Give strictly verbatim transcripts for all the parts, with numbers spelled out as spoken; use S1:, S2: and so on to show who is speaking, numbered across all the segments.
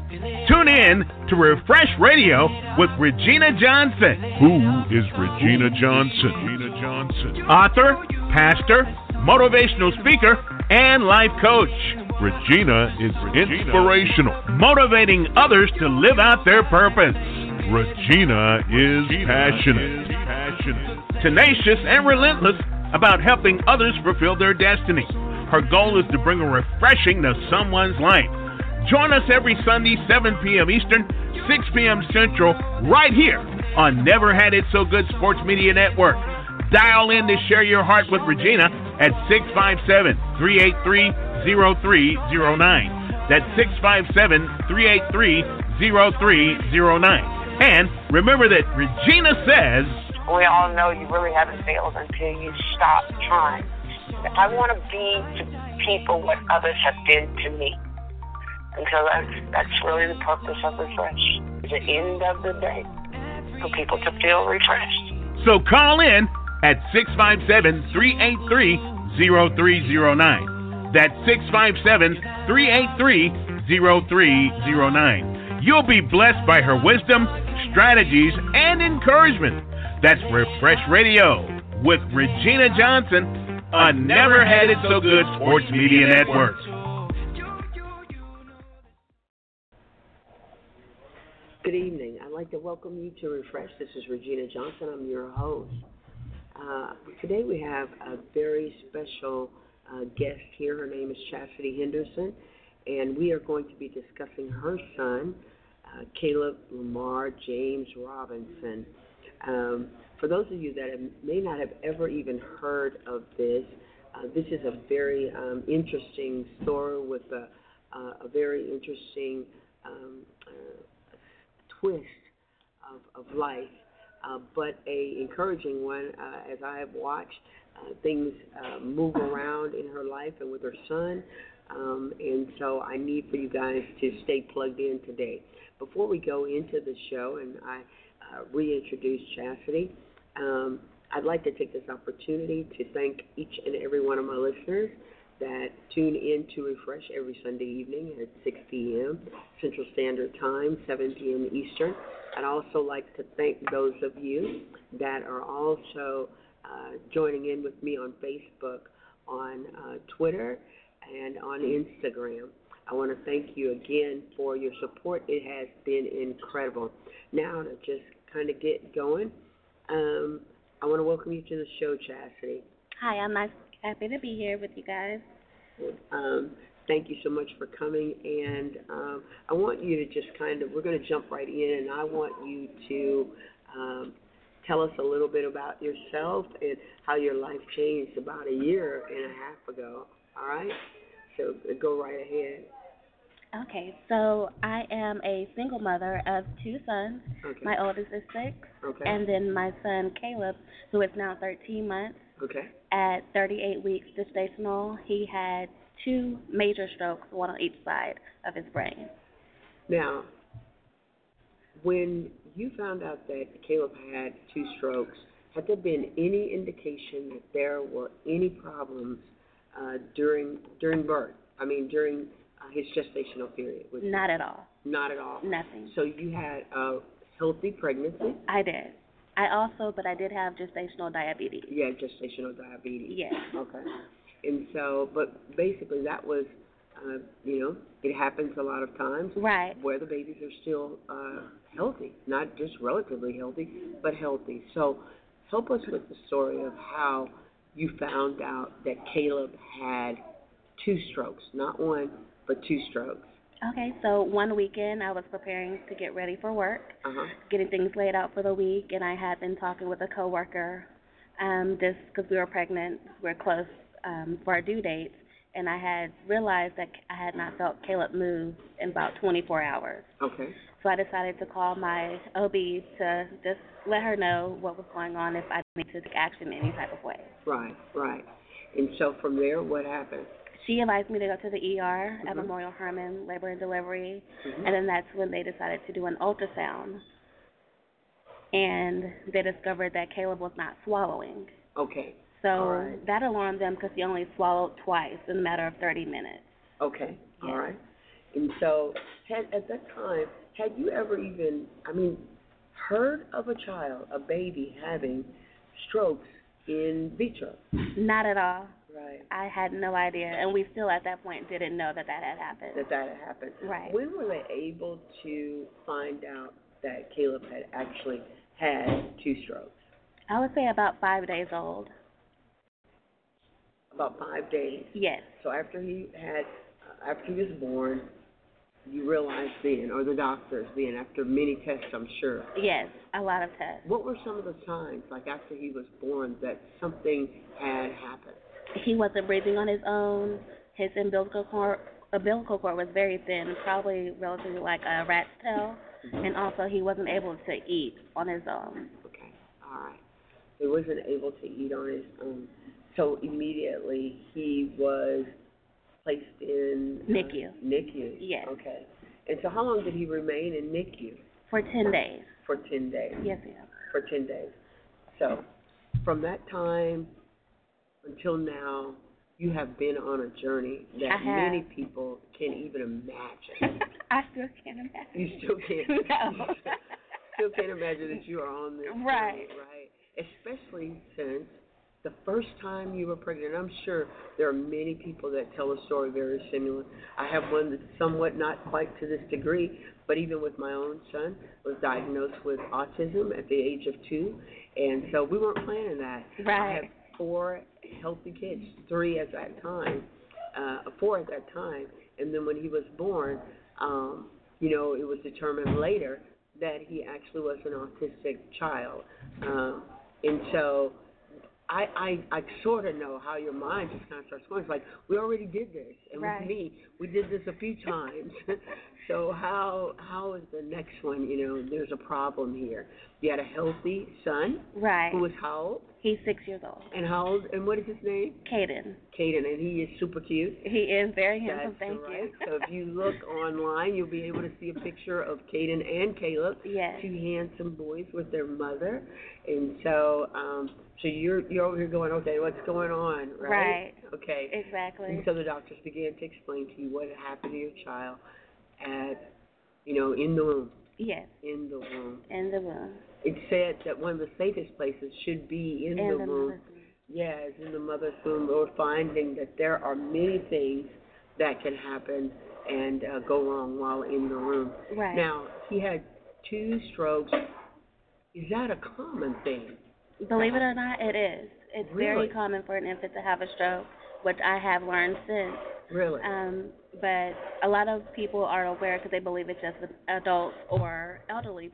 S1: Tune in to Refresh Radio with Regina Johnson.
S2: Who is Regina Johnson? Regina Johnson.
S1: Author, pastor, motivational speaker, and life coach.
S2: Regina is Regina. Inspirational,
S1: motivating others to live out their purpose.
S2: Regina is
S1: Regina
S2: passionate.
S1: Is passionate, tenacious, and relentless about helping others fulfill their destiny. Her goal is to bring a refreshing to someone's life. Join us every Sunday, seven p.m. Eastern, six p.m. Central, right here on Never Had It So Good Sports Media Network. Dial in to share your heart with Regina at six five seven, three eight three, zero three zero nine. That's six five seven, three eight three, zero three zero nine. And remember that Regina says,
S3: we all know you really haven't failed until you stop trying. I want to be to people what others have been to me. And so that's, that's really the purpose of Refresh. At the end of the day, for people to feel refreshed.
S1: So call in at six five seven, three eight three, zero three zero nine. That's six five seven, three eight three, zero three zero nine. You'll be blessed by her wisdom, strategies, and encouragement. That's Refresh Radio with Regina Johnson on Never Had It So Good Sports Media Network.
S4: Good evening. I'd like to welcome you to Refresh. This is Regina Johnson. I'm your host. Uh, today we have a very special uh, guest here. Her name is Chastity Henderson, and we are going to be discussing her son, uh, Caleb Lamar James Robinson. Um, for those of you that have, may not have ever even heard of this, uh, this is a very um, interesting story with a, uh, a very interesting um, uh, twist of, of life, uh, but a encouraging one uh, as I have watched uh, things uh, move around in her life and with her son, um, and so I need for you guys to stay plugged in today. Before we go into the show and I uh, reintroduce Chastity, um, I'd like to take this opportunity to thank each and every one of my listeners that tune in to Refresh every Sunday evening at six p.m. Central Standard Time, seven p.m. Eastern. I'd also like to thank those of you that are also uh, joining in with me on Facebook, on uh, Twitter, and on Instagram. I want to thank you again for your support. It has been incredible. Now, to just kind of get going, um, I want to welcome you to the show, Chastity.
S5: Hi, I'm nice. Happy to be here with you guys.
S4: Um, thank you so much for coming, and um, I want you to just kind of, we're going to jump right in, and I want you to um, tell us a little bit about yourself and how your life changed about a year and a half ago, all right? So go right ahead.
S5: Okay, so I am a single mother of two sons.
S4: Okay.
S5: My oldest is six,
S4: okay.
S5: and then my son Caleb, who is now thirteen months.
S4: Okay.
S5: At thirty-eight weeks gestational, he had two major strokes, one on each side of his brain.
S4: Now, when you found out that Caleb had two strokes, had there been any indication that there were any problems uh, during during birth? I mean, during uh, his gestational period? Was
S5: Not at all.
S4: Not at all?
S5: Nothing.
S4: So you had a healthy pregnancy?
S5: I did. I also, but I did have gestational diabetes.
S4: Yeah, gestational diabetes.
S5: Yes.
S4: Okay. And so, but basically that was, uh, you know, it happens a lot of times.
S5: Right.
S4: Where the babies are still uh, healthy, not just relatively healthy, but healthy. So help us with the story of how you found out that Caleb had two strokes, not one, but two strokes.
S5: Okay, so one weekend I was preparing to get ready for work,
S4: uh-huh.
S5: getting things laid out for the week, and I had been talking with a coworker, um, just because we were pregnant, we we're close um, for our due dates, and I had realized that I had not felt Caleb move in about twenty-four hours.
S4: Okay.
S5: So I decided to call my O B to just let her know what was going on if I needed to take action in any type of way.
S4: Right, right. And so from there, what happened?
S5: She advised me to go to the E R
S4: mm-hmm.
S5: at Memorial Hermann, labor and delivery,
S4: mm-hmm.
S5: and then that's when they decided to do an ultrasound. And they discovered that Caleb was not swallowing.
S4: Okay.
S5: So
S4: all right.
S5: that alarmed them because he only swallowed twice in a matter of thirty minutes.
S4: Okay.
S5: Yes.
S4: All right. And so, had at that time, had you ever even, I mean, heard of a child, a baby having strokes in vitro?
S5: Not at all.
S4: Right.
S5: I had no idea, and we still at that point didn't know that that had happened.
S4: That that had happened.
S5: Right.
S4: When were they able to find out that Caleb had actually had two strokes?
S5: I would say about five days old.
S4: About five days.
S5: Yes.
S4: So after he had, uh, after he was born, you realized then, or the doctors then, after many tests, I'm sure.
S5: Yes, a lot of tests.
S4: What were some of the signs, like after he was born, that something had happened?
S5: He wasn't breathing on his own. His umbilical cord, umbilical cord was very thin, probably relatively like a rat's tail, mm-hmm. and also he wasn't able to eat on his own.
S4: Okay, all right. He wasn't able to eat on his own. So immediately he was placed in
S5: N I C U.
S4: Uh, N I C U.
S5: Yes.
S4: Okay. And so how long did he remain in N I C U?
S5: For ten days.
S4: For ten days.
S5: Yes, ma'am.
S4: For ten days. So from that time until now, you have been on a journey that many people can't even imagine.
S5: I still can't imagine.
S4: You still can't.
S5: No.
S4: You still can't imagine that you are on this
S5: right.
S4: journey, right? Especially since the first time you were pregnant. I'm sure there are many people that tell a story very similar. I have one that's somewhat not quite to this degree, but even with my own son, was diagnosed with autism at the age of two, and so we weren't planning that.
S5: Right.
S4: I have four healthy kids, three at that time, uh, four at that time, and then when he was born, um, you know, it was determined later that he actually was an autistic child, um, and so I, I, I sort of know how your mind just kind of starts going. It's like, we already did this, and
S5: right.
S4: with me, we did this a few times. So how how is the next one? You know, there's a problem here. You had a healthy son,
S5: right?
S4: Who was how old?
S5: He's six years old.
S4: And how old? And what is his name?
S5: Caden.
S4: Caden, and he is super cute.
S5: He is very handsome.
S4: That's
S5: thank
S4: right.
S5: you.
S4: So if you look online, you'll be able to see a picture of Caden and Caleb,
S5: yes.
S4: two handsome boys with their mother. And so, um, so you're you're over here going, okay, what's going on, right?
S5: Right.
S4: Okay.
S5: Exactly.
S4: And so the doctors began to explain to you what had happened to your child at, you know, in the womb.
S5: Yes.
S4: In the womb.
S5: In the womb.
S4: It said that one of the safest places should be in,
S5: in
S4: the,
S5: the
S4: womb. Yes, in the mother's womb. We're finding that there are many things that can happen and uh, go wrong while in the womb.
S5: Right.
S4: Now, he had two strokes. Is that a common thing?
S5: Believe it or not, it is. It's
S4: Really?
S5: very common for an infant to have a stroke, which I have learned since.
S4: Really?
S5: Um, but a lot of people aren't aware because they believe it's just adults or elderly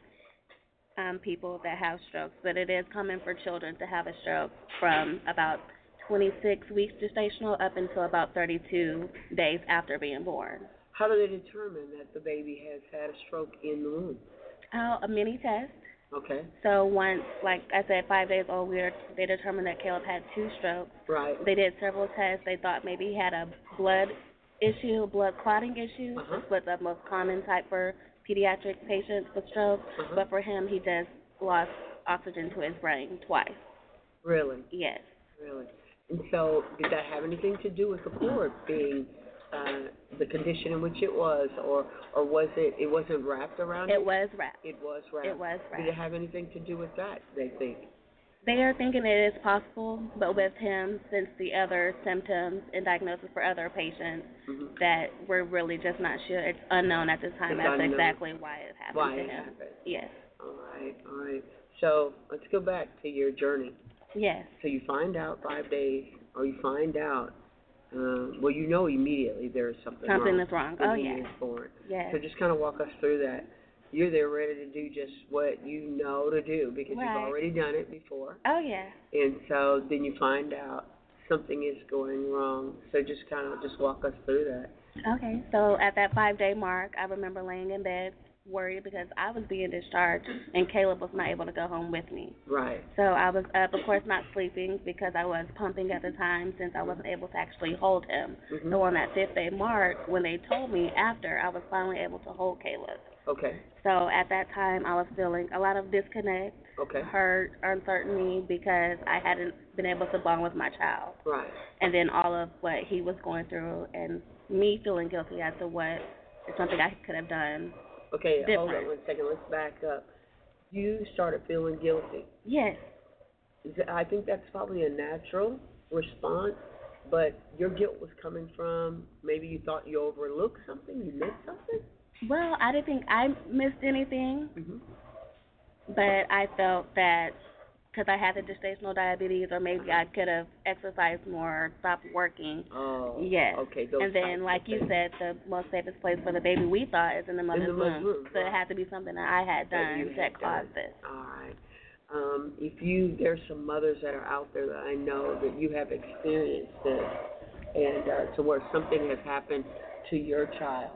S5: um, people that have strokes. But it is common for children to have a stroke from about twenty-six weeks gestational up until about thirty-two days after being born.
S4: How do they determine that the baby has had a stroke in the womb?
S5: Uh, a mini test.
S4: Okay.
S5: So once, like I said, five days old, we were, they determined that Caleb had two strokes.
S4: Right.
S5: They did several tests. They thought maybe he had a blood issue, blood clotting issue.
S4: Uh-huh.
S5: That's the most common type for pediatric patients with stroke.
S4: Uh-huh.
S5: But for him, he just lost oxygen to his brain twice.
S4: Really?
S5: Yes.
S4: Really. And so did that have anything to do with the cord being uh, the condition in which it was, or or was it, it wasn't wrapped around it?
S5: It was wrapped.
S4: It was wrapped.
S5: It was wrapped.
S4: Did it have anything to do with that, they think?
S5: They are thinking it is possible, but with him, since the other symptoms and diagnosis for other patients,
S4: Mm-hmm.
S5: that we're really just not sure. It's unknown at this time
S4: It's
S5: as
S4: unknown.
S5: exactly why it happened
S4: Why
S5: to
S4: it
S5: him.
S4: happened.
S5: Yes.
S4: All right, all right. So let's go back to your journey.
S5: Yes.
S4: So you find out five days, or you find out, um, well, you know immediately there is something,
S5: Something
S4: wrong.
S5: is wrong.
S4: when
S5: Oh,
S4: he
S5: yes.
S4: is born.
S5: Yes.
S4: So just kind of walk us through that. You're there ready to do just what you know to do because
S5: Right.
S4: you've already done it before.
S5: Oh, yeah.
S4: And so then you find out something is going wrong. So just kind of just walk us through that.
S5: Okay. So at that five-day mark, I remember laying in bed worried because I was being discharged and Caleb was not able to go home with me.
S4: Right.
S5: So I was up, of course, not sleeping because I was pumping at the time since I wasn't able to actually hold him.
S4: Mm-hmm.
S5: So on that fifth-day mark, when they told me after, I was finally able to hold Caleb.
S4: Okay.
S5: So at that time, I was feeling a lot of disconnect,
S4: Okay.
S5: hurt, uncertainty because I hadn't been able to bond with my child.
S4: Right.
S5: And then all of what he was going through and me feeling guilty as to what It's something I could have done.
S4: Okay,
S5: different.
S4: hold on one second. Let's back up. You started feeling guilty.
S5: Yes.
S4: I think that's probably a natural response, but your guilt was coming from maybe you thought you overlooked something, you missed something?
S5: Well, I didn't think I missed anything,
S4: Mm-hmm.
S5: but I felt that because I had the gestational diabetes, or maybe I could have exercised more, stopped working.
S4: Oh,
S5: yes.
S4: okay. Those
S5: and then, like you
S4: things.
S5: said, the most safest place for the baby we thought is in the mother's
S4: in the
S5: womb.
S4: room.
S5: So
S4: right.
S5: it had to be something that I had
S4: that,
S5: done
S4: you
S5: that
S4: had
S5: caused
S4: done.
S5: this.
S4: All right. Um, if you, there's some mothers that are out there that I know that you have experienced this, and uh, to where something has happened to your child,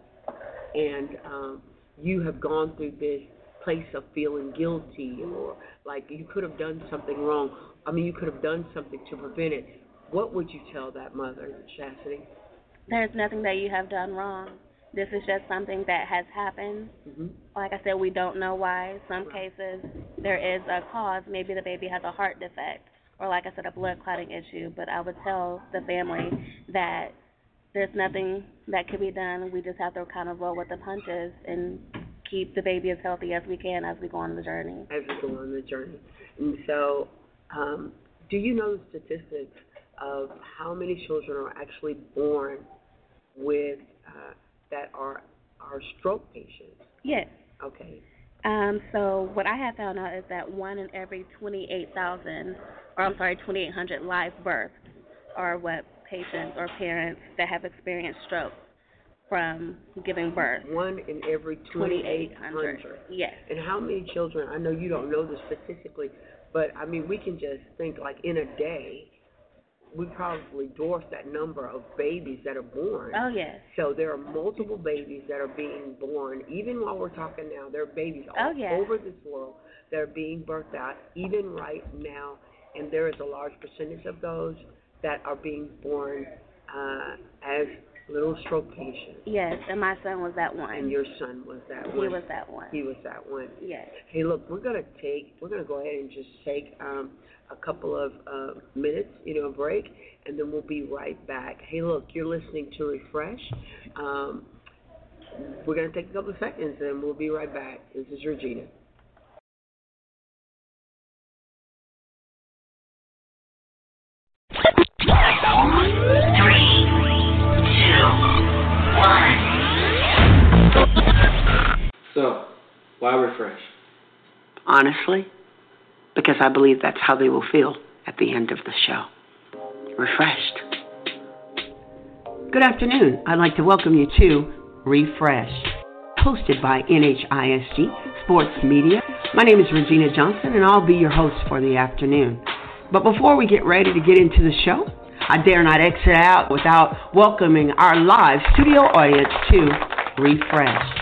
S4: and um, you have gone through this place of feeling guilty, or like you could have done something wrong. I mean, you could have done something to prevent it. What would you tell that mother, Chastity?
S5: There's nothing that you have done wrong. This is just something that has happened.
S4: Mm-hmm.
S5: Like I said, we don't know why. Some
S4: Right.
S5: cases there is a cause. Maybe the baby has a heart defect, or like I said, a blood clotting issue. But I would tell the family that there's nothing that can be done. We just have to kind of roll with the punches and keep the baby as healthy as we can as we go on the journey.
S4: As we go on the journey. And so, um, do you know the statistics of how many children are actually born with uh, that are are stroke patients?
S5: Yes.
S4: Okay.
S5: Um, so what I have found out is that one in every twenty-eight thousand, or I'm sorry, twenty-eight hundred live births are what patients or parents that have experienced stroke from giving birth.
S4: One in every twenty-eight hundred.
S5: Yes.
S4: And how many children, I know you don't know this statistically, but I mean, we can just think like in a day, we probably dwarf that number of babies that are born.
S5: Oh, yes.
S4: So there are multiple babies that are being born. Even while we're talking now, there are babies all
S5: Oh, yes.
S4: over this world that are being birthed out, even right now. And there is a large percentage of those that are being born uh, as little stroke patients.
S5: Yes, and my son was that one.
S4: And your son was that
S5: he
S4: one.
S5: was that one.
S4: He was that one.
S5: Yes.
S4: Hey, look, we're gonna take, we're gonna go ahead and just take um, a couple of uh, minutes, you know, a break, and then we'll be right back. Hey, look, you're listening to Refresh. Um, we're gonna take a couple of seconds, and we'll be right back. This is Regina.
S6: Three, two, one.
S7: So, why refresh?
S4: Honestly, because I believe that's how they will feel at the end of the show. Refreshed. Good afternoon. I'd like to welcome you to Refresh, hosted by N H I S G Sports Media. My name is Regina Johnson, and I'll be your host for the afternoon. But before we get ready to get into the show, I dare not exit out without welcoming our live studio audience to Refresh.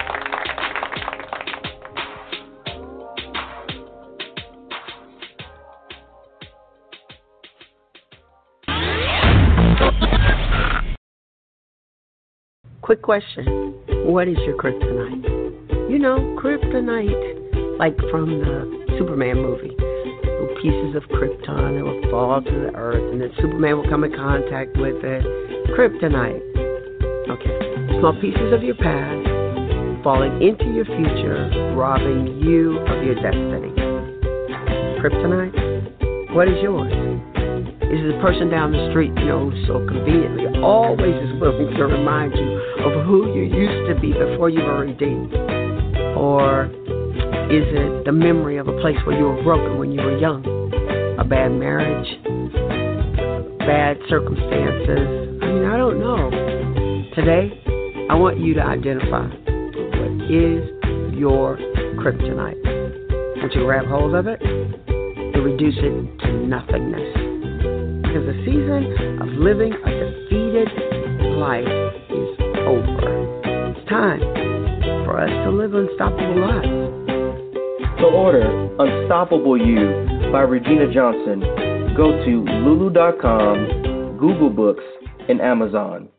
S4: Quick question. What is your kryptonite? You know, kryptonite, like from the Superman movie. Pieces of krypton that will fall to the earth, and then Superman will come in contact with it. Kryptonite. Okay. Small pieces of your past falling into your future, robbing you of your destiny. Kryptonite? What is yours? Is it the person down the street, you know, who so conveniently always is willing to remind you of who you used to be before you were redeemed? Or is it the memory of a place where you were broken when you were young? A bad marriage? Bad circumstances? I mean, I don't know. Today, I want you to identify what is your kryptonite. Once you grab hold of it, you reduce it to nothingness. Because the season of living a defeated life is over. It's time for us to live unstoppable lives.
S7: To order Unstoppable You by Regina Johnson, go to lulu dot com, Google Books, and Amazon.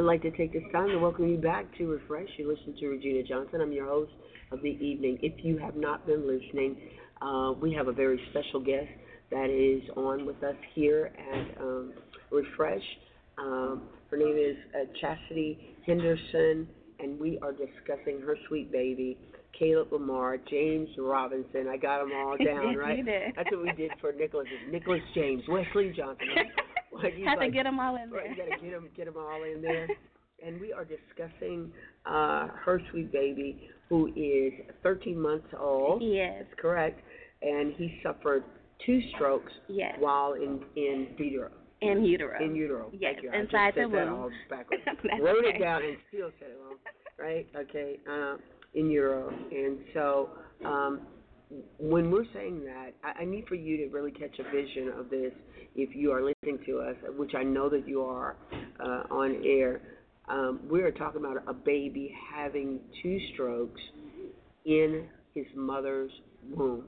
S4: like to take this time to welcome you back to Refresh. You listen to Regina Johnson. I'm your host of the evening. If you have not been listening, uh, we have a very special guest that is on with us here at um, Refresh. Um, her name is uh, Chastity Henderson, and we are discussing her sweet baby, Caleb Lamar, James Robinson. I got them all down, right?
S5: You did.
S4: That's what we did for Nicholas. Nicholas James, Wesley Johnson. Like,
S5: Had
S4: like,
S5: to get them all in there.
S4: Right, you got to get them, get them all in there. And we are discussing uh, her sweet baby, who is thirteen months old.
S5: Yes.
S4: That's correct. And he suffered two strokes
S5: yes.
S4: while in in utero.
S5: In utero.
S4: In utero.
S5: Yes.
S4: Thank you.
S5: Inside
S4: I just
S5: the
S4: said that
S5: womb.
S4: all backwards.
S5: That's
S4: Wrote
S5: okay.
S4: it down and still said it wrong. Right? Okay. Uh, in utero. And so um, when we're saying that, I, I need for you to really catch a vision of this if you are listening to us, which I know that you are uh, on air. Um, we are talking about a baby having two strokes in his mother's womb,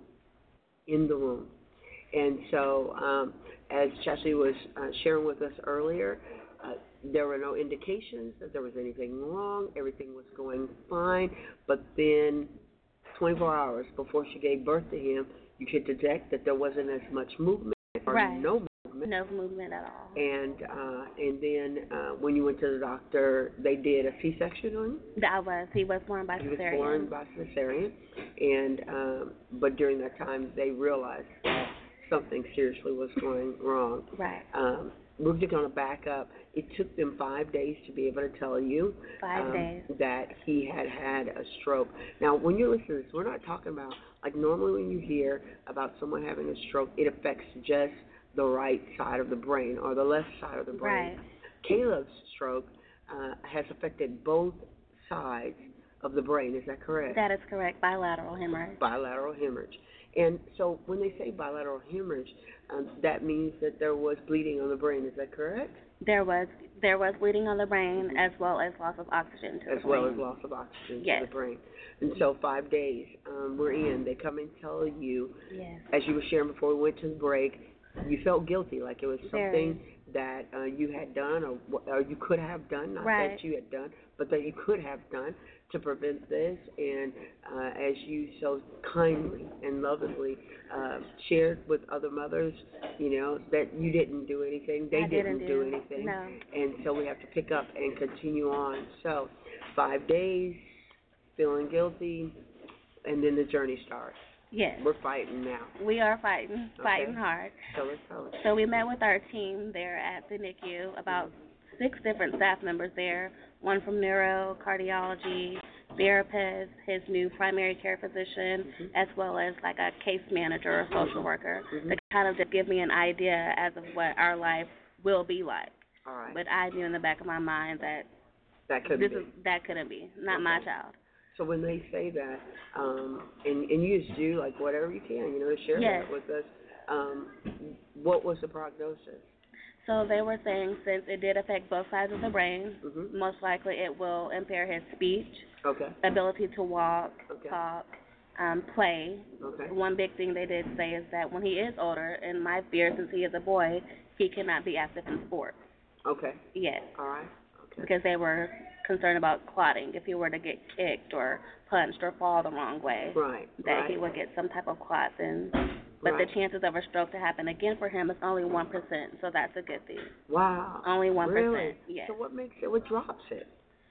S4: in the womb. And so, um, as Chastity was uh, sharing with us earlier, uh, there were no indications that there was anything wrong. Everything was going fine. But then twenty-four hours before she gave birth to him, you could detect that there wasn't as much movement or
S5: right.
S4: no movement.
S5: No movement at all.
S4: And uh, and then uh, when you went to the doctor, they did a C-section on you?
S5: That was. He was born by
S4: he
S5: cesarean.
S4: He was born by cesarean. And, um, but during that time, they realized that something seriously was going wrong.
S5: Right.
S4: Um, we're just going to back up. It took them five days to be able to tell you
S5: five
S4: um,
S5: days.
S4: that he had had a stroke. Now, when you're listening to this, we're not talking about, like normally when you hear about someone having a stroke, it affects just the right side of the brain or the left side of the brain.
S5: Right.
S4: Caleb's stroke uh, has affected both sides of the brain. Is that correct?
S5: That is correct. Bilateral hemorrhage.
S4: Bilateral hemorrhage. And so when they say bilateral hemorrhage, um, that means that there was bleeding on the brain. Is that correct?
S5: There was there was bleeding on the brain as well as loss of oxygen to
S4: as
S5: the
S4: well
S5: brain.
S4: as loss of oxygen
S5: yes.
S4: to the brain. And so five days um, we're in. They come and tell you,
S5: yes.
S4: as you were sharing before we went to the break, you felt guilty, like it was something
S5: Very.
S4: that uh, you had done or, or you could have done, not
S5: right.
S4: that you had done, but that you could have done to prevent this. And uh, as you so kindly and lovingly uh, shared with other mothers, you know, that you didn't do anything, they
S5: I
S4: didn't,
S5: didn't
S4: do
S5: do
S4: anything.
S5: No.
S4: And so we have to pick up and continue on. So five days, feeling guilty, and then the journey starts.
S5: Yes.
S4: We're fighting now.
S5: We are fighting,
S4: okay.
S5: fighting hard.
S4: So let's tell us.
S5: So we met with our team there at the N I C U, about six different staff members there, one from neuro, cardiology, therapist, his new primary care physician,
S4: mm-hmm.
S5: as well as like a case manager or social worker
S4: mm-hmm.
S5: to kind of just give me an idea as of what our life will be like.
S4: All right.
S5: But I knew in the back of my mind that
S4: that couldn't
S5: this
S4: be.
S5: is that couldn't be, not
S4: okay.
S5: my child.
S4: So when they say that, um, and, and you just do like whatever you can, you know, to share
S5: yes.
S4: that with us, um, what was the prognosis?
S5: So they were saying since it did affect both sides of the brain,
S4: mm-hmm.
S5: most likely it will impair his speech,
S4: okay.
S5: ability to walk,
S4: okay.
S5: talk, um, play.
S4: Okay.
S5: One big thing they did say is that when he is older, and my fear since he is a boy, he cannot be active in sports.
S4: Okay.
S5: Yes.
S4: All right. Okay.
S5: Because they were concerned about clotting. If he were to get kicked or punched or fall the wrong way,
S4: right.
S5: that
S4: right.
S5: he would get some type of clots. And but
S4: right.
S5: the chances of a stroke to happen again for him is only one percent. So that's a good thing.
S4: Wow.
S5: Only one
S4: really?
S5: percent. Yes.
S4: So what makes it? What drops it?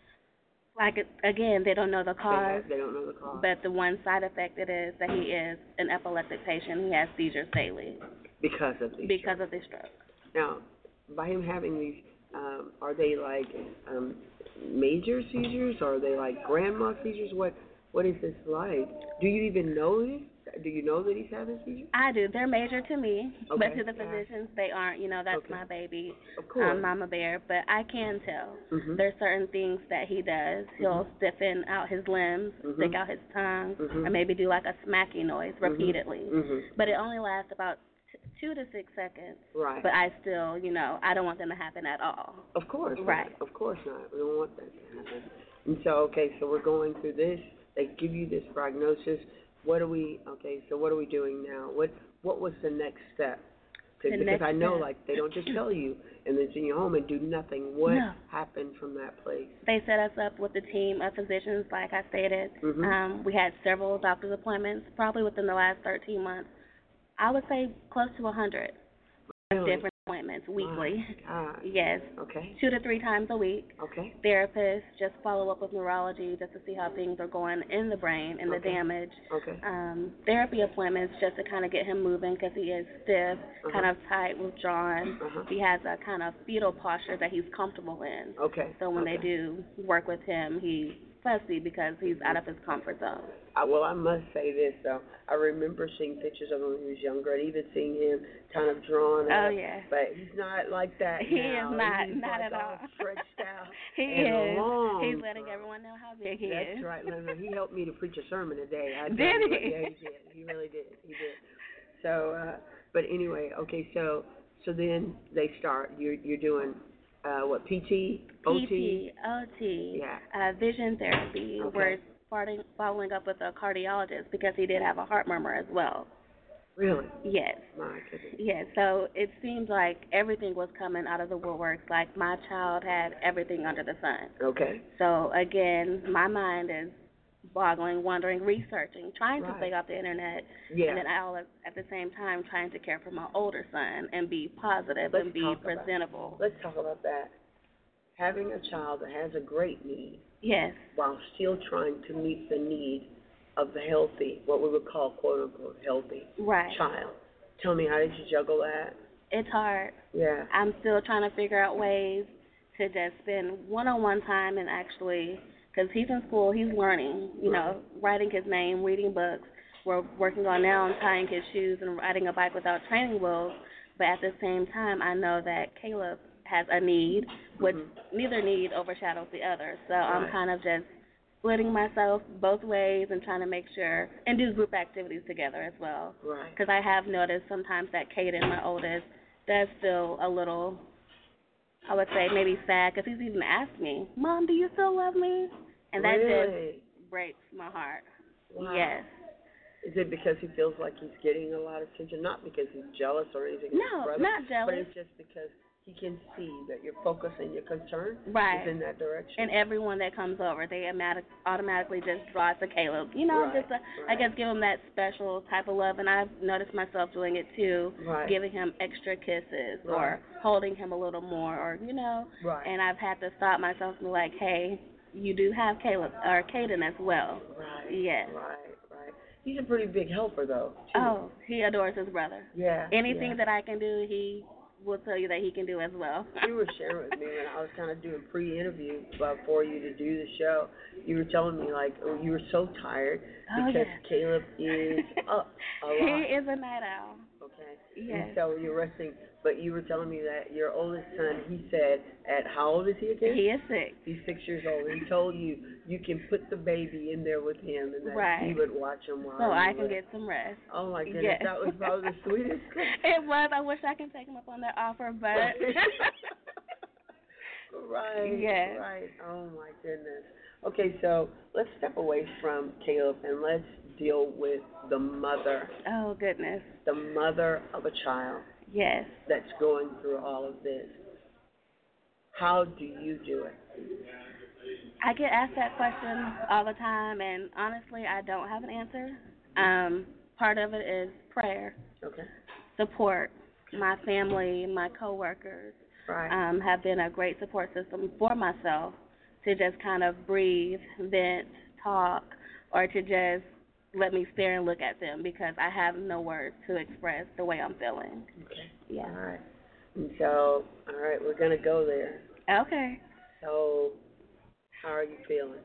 S5: Like again, they don't know the cause.
S4: They, have, they don't know the cause.
S5: But the one side effect it is that he is an epileptic patient. He has seizures daily.
S4: Because of these.
S5: Because
S4: strokes.
S5: of the stroke.
S4: Now, by him having these, um, are they like um, major seizures, or are they like grandma seizures? What What is this like? Do you even know this? Do you know that he's having seizures?
S5: I do. They're major to me,
S4: okay.
S5: but to the physicians, they aren't. You know, that's
S4: okay.
S5: my baby,
S4: of course.
S5: um, Mama Bear. But I can tell.
S4: Mm-hmm.
S5: There's certain things that he does. He'll
S4: mm-hmm.
S5: stiffen out his limbs,
S4: mm-hmm.
S5: stick out his tongue,
S4: mm-hmm.
S5: or maybe do like a smacking noise repeatedly.
S4: Mm-hmm.
S5: But it only lasts about t- two to six seconds.
S4: Right.
S5: But I still, you know, I don't want them to happen at all.
S4: Of course.
S5: Right.
S4: Not. Of course not. We don't want that to happen. And so, okay, so we're going through this. They give you this prognosis. What are we? Okay, so what are we doing now? What What was the next step?
S5: The
S4: Because
S5: next
S4: I know,
S5: step.
S4: like, they don't just tell you, and then send you home and do nothing. What
S5: No.
S4: happened from that place?
S5: They set us up with a team of physicians, like I stated.
S4: Mhm.
S5: Um, we had several doctor's appointments, probably within the last thirteen months. I would say close to one hundred
S4: Really?
S5: different appointments weekly.
S4: My God.
S5: Yes,
S4: Okay.
S5: two to three times a week.
S4: Okay.
S5: Therapists just follow up with neurology just to see how things are going in the brain and the
S4: Okay.
S5: damage.
S4: Okay.
S5: Um, therapy appointments just to kind of get him moving because he is stiff,
S4: Uh-huh.
S5: kind of tight, withdrawn.
S4: Uh-huh.
S5: He has a kind of fetal posture that he's comfortable in.
S4: Okay.
S5: So when
S4: okay.
S5: they do work with him, he's fussy because he's out of his comfort zone.
S4: I, well, I must say this though. I remember seeing pictures of him when he was younger, and even seeing him kind of drawn
S5: Oh,
S4: up.
S5: yeah.
S4: But he's not like that
S5: He
S4: now.
S5: is not,
S4: he's
S5: not
S4: like
S5: at all.
S4: all stretched out.
S5: He
S4: and
S5: is.
S4: long,
S5: He's letting
S4: bro.
S5: everyone know how big he
S4: That's
S5: is.
S4: right, Linda. He helped me to preach a sermon today. I
S5: Did
S4: tell you what,
S5: he?
S4: Yeah, he did. He really did. He did. So, uh, but anyway, okay. So, so then they start. You're you're doing uh, what? P T, O T.
S5: P T, O T,
S4: Yeah.
S5: uh, vision therapy.
S4: Okay.
S5: We're starting, following up with a cardiologist because he did have a heart murmur as well.
S4: Really?
S5: Yes.
S4: My goodness.
S5: Yes, so it seems like everything was coming out of the woodworks. Like my child had everything under the sun.
S4: Okay.
S5: So again, my mind is boggling, wondering, researching, trying to
S4: Right.
S5: stay off the internet,
S4: Yeah.
S5: and then all at, at the same time trying to care for my older son and be positive
S4: Let's
S5: and be
S4: talk about it.
S5: presentable.
S4: Let's talk about that. Having a child that has a great need
S5: Yes.
S4: while still trying to meet the need of the healthy, what we would call quote unquote healthy
S5: Right.
S4: child. Tell me, how did you juggle that?
S5: It's hard.
S4: Yeah.
S5: I'm still trying to figure out ways to just spend one-on-one time and actually, because he's in school, he's learning, you know, writing his name, reading books. We're working on now tying his shoes and riding a bike without training wheels. But at the same time, I know that Caleb has a need, which
S4: Mm-hmm.
S5: neither need overshadows the other. So I'm
S4: Right.
S5: kind of just splitting myself both ways and trying to make sure, and do group activities together as well.
S4: Right.
S5: Because I have noticed sometimes that Kaden, my oldest, does feel a little, I would say maybe sad, because he's even asked me, Mom, do you still love me? And that
S4: Really?
S5: just breaks my heart.
S4: Wow.
S5: Yes.
S4: Is it because he feels like he's getting a lot of attention? Not because he's jealous or anything. of his
S5: No,
S4: brother,
S5: not
S4: But
S5: jealous.
S4: it's just because he can see that your focus and your concern
S5: Right.
S4: is in that direction.
S5: And everyone that comes over, they automatic, automatically just draw to Caleb. You know,
S4: Right,
S5: just, to, I
S4: right.
S5: guess, give him that special type of love. And I've noticed myself doing it, too,
S4: Right.
S5: giving him extra kisses
S4: Right.
S5: or holding him a little more, or, you know.
S4: Right.
S5: And I've had to stop myself and be like, hey, you do have Caleb, or Kaden as well.
S4: Right.
S5: Yes.
S4: Right, right. He's a pretty big helper, though, too.
S5: Oh, he adores his brother.
S4: Yeah.
S5: Anything
S4: yeah.
S5: that I can do, he will tell you that he can do as well.
S4: You were sharing with me when I was kind of doing pre-interview for you to do the show. You were telling me, like, oh, you were so tired
S5: Oh,
S4: because
S5: yeah.
S4: Caleb is up a lot.
S5: He is a night owl.
S4: Okay.
S5: Yes.
S4: And so you're resting, but you were telling me that your oldest son, he said, at how old is he again?
S5: He is sick.
S4: He's six years old. He told you you can put the baby in there with him and that
S5: Right.
S4: he would watch him while
S5: So
S4: you
S5: I can
S4: rest.
S5: get some rest.
S4: Oh my goodness,
S5: Yes.
S4: that was probably the sweetest thing.
S5: It was. I wish I could take him up on that offer, but
S4: Right.
S5: Yes.
S4: Right. Oh my goodness. Okay, so let's step away from Caleb and let's deal with the mother,
S5: oh goodness,
S4: the mother of a child
S5: yes.
S4: that's going through all of this. How do you do it?
S5: I get asked that question all the time, and honestly, I don't have an answer. Um, part of it is prayer,
S4: Okay.
S5: support. My family, my coworkers,
S4: Right.
S5: um, have been a great support system for myself to just kind of breathe, vent, talk, or to just let me stare and look at them because I have no words to express the way I'm feeling.
S4: Okay.
S5: Yeah.
S4: All right. And so, all right, we're going to go there.
S5: Okay.
S4: So, how are you feeling?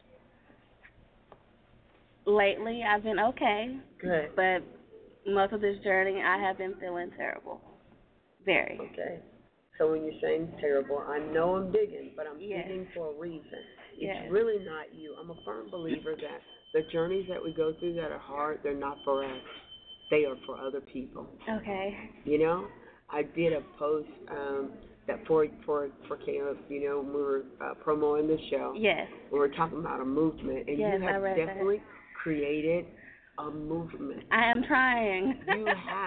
S5: Lately, I've been okay,
S4: Good.
S5: but most of this journey, I have been feeling terrible. Very.
S4: Okay. So when you're saying terrible, I know I'm digging, but I'm
S5: Yes.
S4: digging for a reason.
S5: Yes.
S4: It's really not you. I'm a firm believer that the journeys that we go through that are hard, they're not for us. They are for other people.
S5: Okay.
S4: You know, I did a post um, that for for for Caleb. You know, when we were uh, promoting the show.
S5: Yes.
S4: We were talking about a movement, and
S5: Yes,
S4: you
S5: I
S4: have
S5: read that.
S4: definitely created a movement.
S5: I am trying.
S4: You have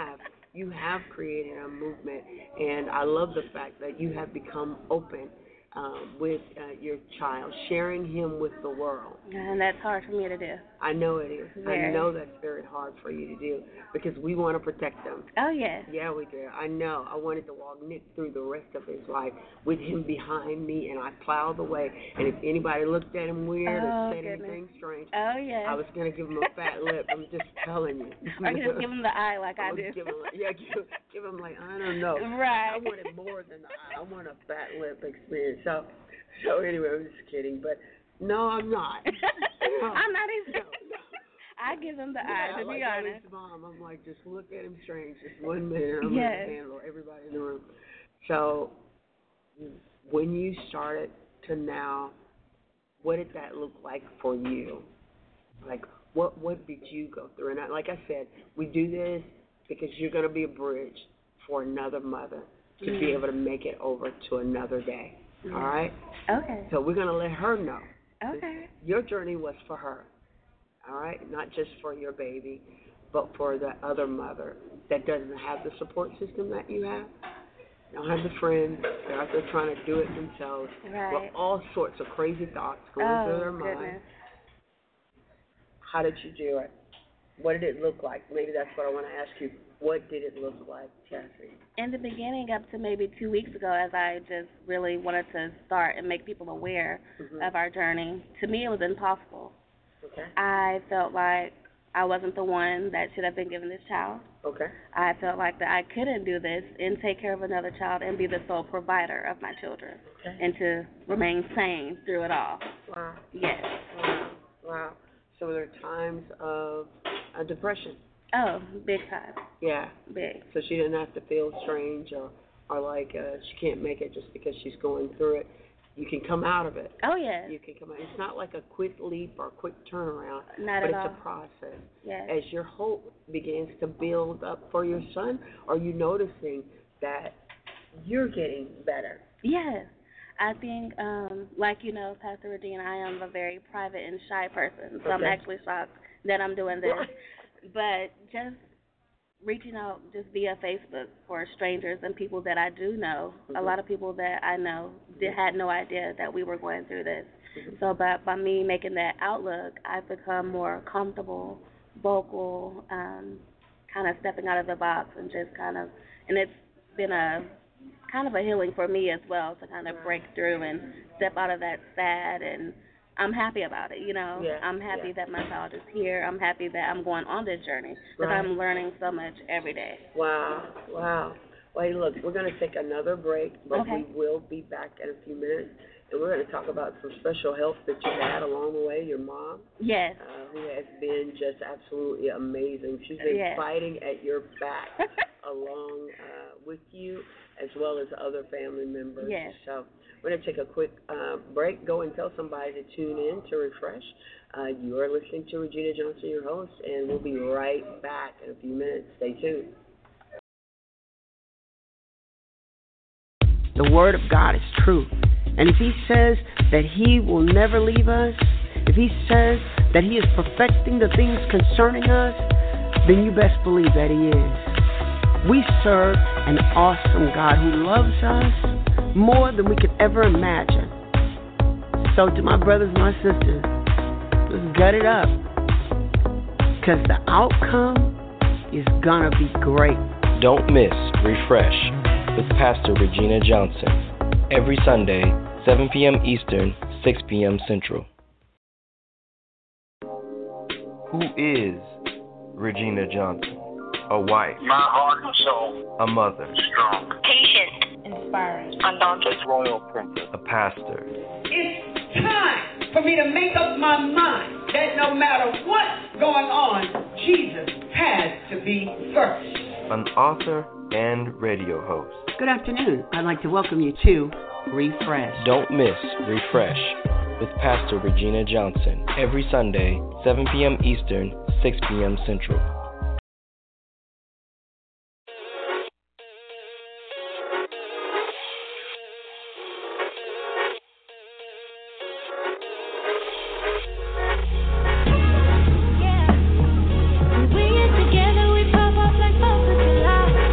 S4: you have created a movement, and I love the fact that you have become open um, with uh, your child, sharing him with the world.
S5: And that's hard for me to do.
S4: I know it is.
S5: Very.
S4: I know that's very hard for you to do because we want to protect them.
S5: Oh, yes.
S4: Yeah, we do. I know. I wanted to walk Nick through the rest of his life with him behind me, and I plowed the way. And if anybody looked at him weird
S5: oh,
S4: or said
S5: goodness.
S4: anything strange,
S5: oh, yes.
S4: I was going to give him a fat lip. I'm just telling you.
S5: Or you just give him the eye like I,
S4: I
S5: do.
S4: Give him, yeah, give, give him like, I don't know.
S5: Right.
S4: I wanted more than the eye. I want a fat lip experience. So, so anyway, I'm just kidding. But no, I'm not. No,
S5: I'm not even.
S4: No, no.
S5: I give him the
S4: yeah,
S5: eye, to
S4: like
S5: be honest.
S4: His mom, I'm like, just look at him strange. Just one minute, I'm
S5: yes.
S4: going to handle everybody in the room. So, when you started to now, what did that look like for you? Like, what what did you go through? And I, like I said, we do this because you're going to be a bridge for another mother to mm-hmm. be able to make it over to another day. Mm-hmm. All right?
S5: Okay.
S4: So we're going to let her know.
S5: Okay.
S4: Your journey was for her. All right? Not just for your baby, but for the other mother that doesn't have the support system that you have. They don't have the friends. They're out there trying to do it themselves.
S5: Right.
S4: With all sorts of crazy thoughts going
S5: oh,
S4: through their
S5: goodness.
S4: mind. How did you do it? What did it look like? Maybe that's what I want to ask you. What did it look like, Chassie?
S5: In the beginning, up to maybe two weeks ago, as I just really wanted to start and make people aware mm-hmm. of our journey, to me it was impossible.
S4: Okay.
S5: I felt like I wasn't the one that should have been given this child.
S4: Okay.
S5: I felt like that I couldn't do this and take care of another child and be the sole provider of my children
S4: okay.
S5: and to remain sane through it all.
S4: Wow.
S5: Yes.
S4: Wow. Wow. So were there times of uh, depression?
S5: Oh, big time.
S4: Yeah.
S5: Big.
S4: So she didn't have to feel strange or, or like uh, she can't make it just because she's going through it. You can come out of it.
S5: Oh, yes.
S4: You can come out. It's not like a quick leap or a quick turnaround.
S5: Not
S4: but
S5: at all.
S4: But it's a process.
S5: Yes.
S4: As your hope begins to build up for your son, are you noticing that you're getting better?
S5: Yes. I think, um, like you know, Pastor Regina, I am a very private and shy person, so okay. I'm actually shocked that I'm doing this. But just reaching out just via Facebook for strangers and people that I do know, mm-hmm. a lot of people that I know that had no idea that we were going through this. Mm-hmm. So by, by me making that outlook, I've become more comfortable, vocal, um, kind of stepping out of the box and just kind of, and it's been a kind of a healing for me as well to kind of break through and step out of that sad, and I'm happy about it, you know.
S4: Yeah,
S5: I'm happy
S4: yeah.
S5: that my child is here. I'm happy that I'm going on this journey because right. I'm learning so much every day.
S4: Wow, wow. Well, hey, look, we're going to take another break, but
S5: okay.
S4: we will be back in a few minutes, and we're going to talk about some special help that you had along the way, your mom.
S5: Yes.
S4: Uh, who has been just absolutely amazing. She's been
S5: yes.
S4: fighting at your back along uh, with you, as well as other family members.
S5: Yes.
S4: So we're going to take a quick uh, break. Go and tell somebody to tune in to Refresh. Uh, you are listening to Regina Johnson, your host, and we'll be right back in a few minutes. Stay tuned.
S8: The Word of God is true. And if He says that He will never leave us, if He says that He is perfecting the things concerning us, then you best believe that He is. We serve an awesome God who loves us more than we could ever imagine. So to my brothers and my sisters, let's gut it up, because the outcome is going to be great.
S7: Don't miss Refresh with Pastor Regina Johnson every Sunday, seven p.m. Eastern, six p.m. Central. Who is Regina Johnson? A wife.
S9: My heart and soul.
S7: A mother.
S9: Strong.
S10: Patient. Inspiring.
S9: Undaunted. Royal princess.
S7: A pastor.
S11: It's time for me to make up my mind that no matter what's going on, Jesus has to be first.
S7: An author and radio host.
S8: Good afternoon. I'd like to welcome you to Refresh.
S7: Don't miss Refresh with Pastor Regina Johnson every Sunday, seven p.m. Eastern, six p.m. Central.
S12: Together we pop up like fourth of July.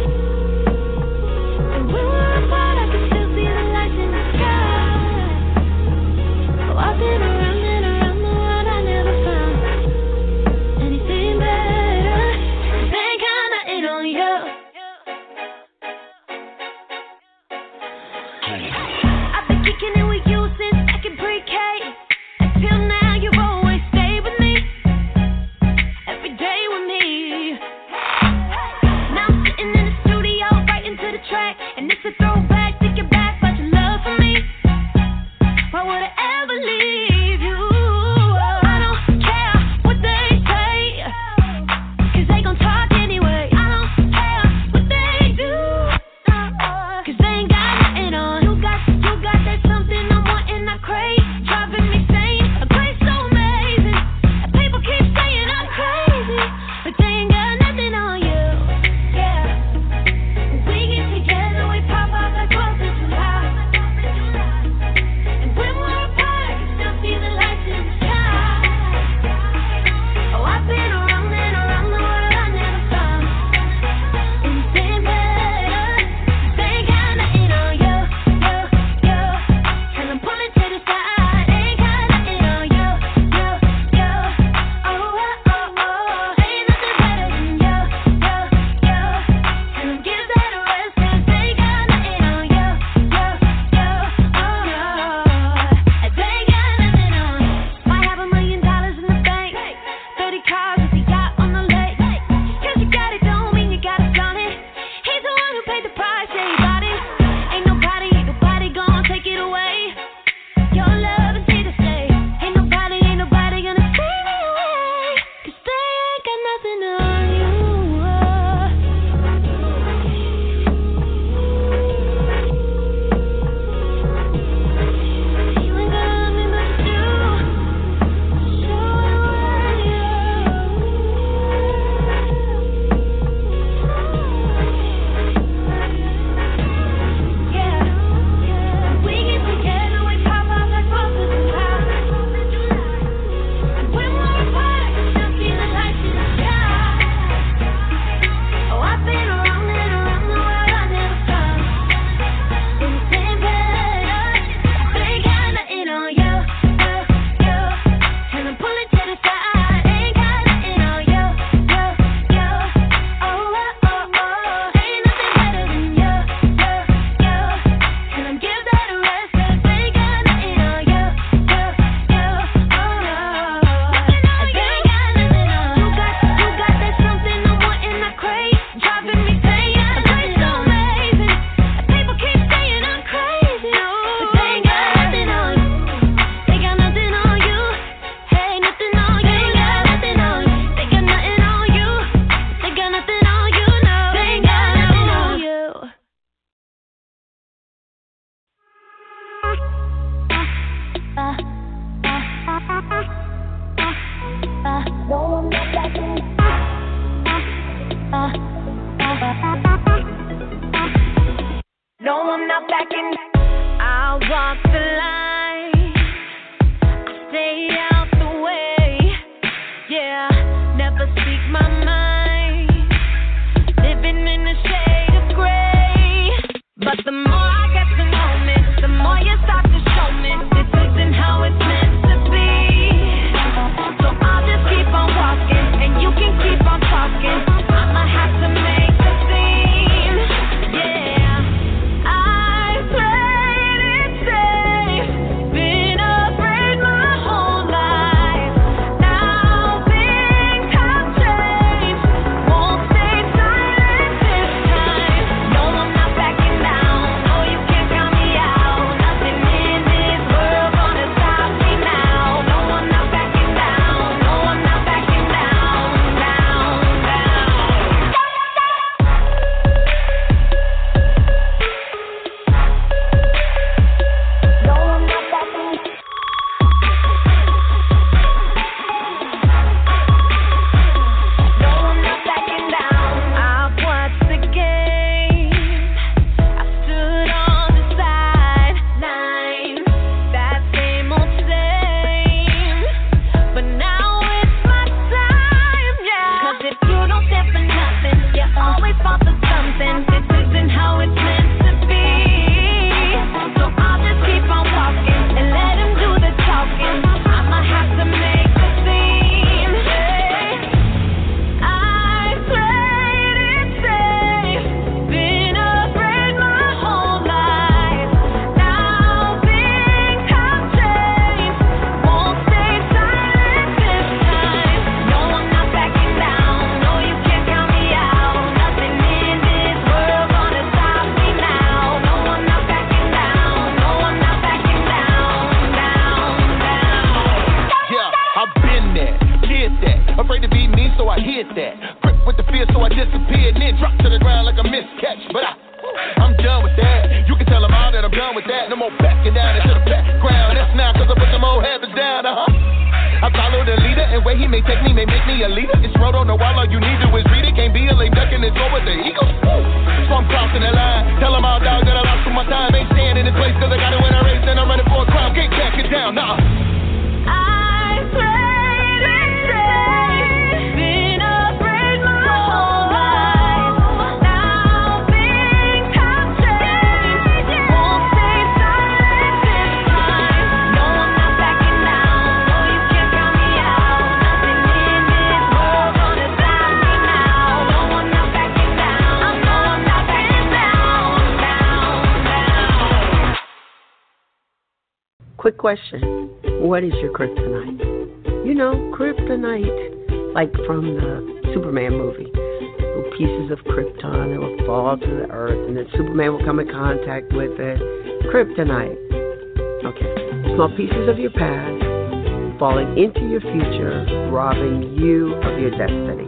S12: stay out the way. Yeah, never speak my mind. Living in a shade of gray. But the more I get to know me, the more you start to show me this isn't how it's meant to be. So I'll just keep on walking, and you can keep on talking. I'ma have to make a scene. Yeah, I played it safe, been afraid my whole life. Now things have changed, won't stay silent this time. No, I'm not backing down. No, you can't count me out. Nothing in this world gonna stop me now. No, I'm not backing down. No, I'm not backing down. Down, down. No, I'm not backing. No, I'm not backing down. I've watched the game. I stood on the sideline. That same old same. But now it's my time, yeah. 'Cause if you don't stand for nothing, you always fall for something. This isn't how it's meant to be. So I'll just keep on walking and let him do the talking. I'ma have to make a scene. I played it safe, been afraid my whole life. Now things have changed, won't stay silent this time. No, I'm not backing down. No, you can't count me out. Nothing in this world gonna stop me now. No, I'm not backing down. No, I'm not backing down. Down, down.
S13: Yeah, I've been there, did that. Afraid to be me, so I hid that. Grip with the fear, so I disappeared and then dropped to the ground like a miscatch. But I, I'm done with that. You can tell them all that I'm done with that. No more backing down into the background. That's now 'cause I put them old habits down, uh-huh. I follow the leader, and where he may take me may make me a leader. It's road on the wall, all you need to is read it. Can't be a lame duck and it's over the ego. So I'm crossing the line. Tell them all, dog, that I lost for my time. Ain't staying in this place 'cause I gotta win a race and I'm running for a crown. Can't back it down, nah.
S12: I played it safe, been afraid my whole life. Now things have changed, won't stay silent this time. No, I'm not backing down. No, you can't count me out. Nothing in this world gonna stop me now. No, I'm not backing down. No, I'm not backing down. Down, down.
S8: Quick question. What is your kryptonite? You know, kryptonite, like from the Superman movie. Little pieces of krypton that will fall to the earth, and then Superman will come in contact with it. Kryptonite. Okay. Small pieces of your past falling into your future, robbing you of your destiny.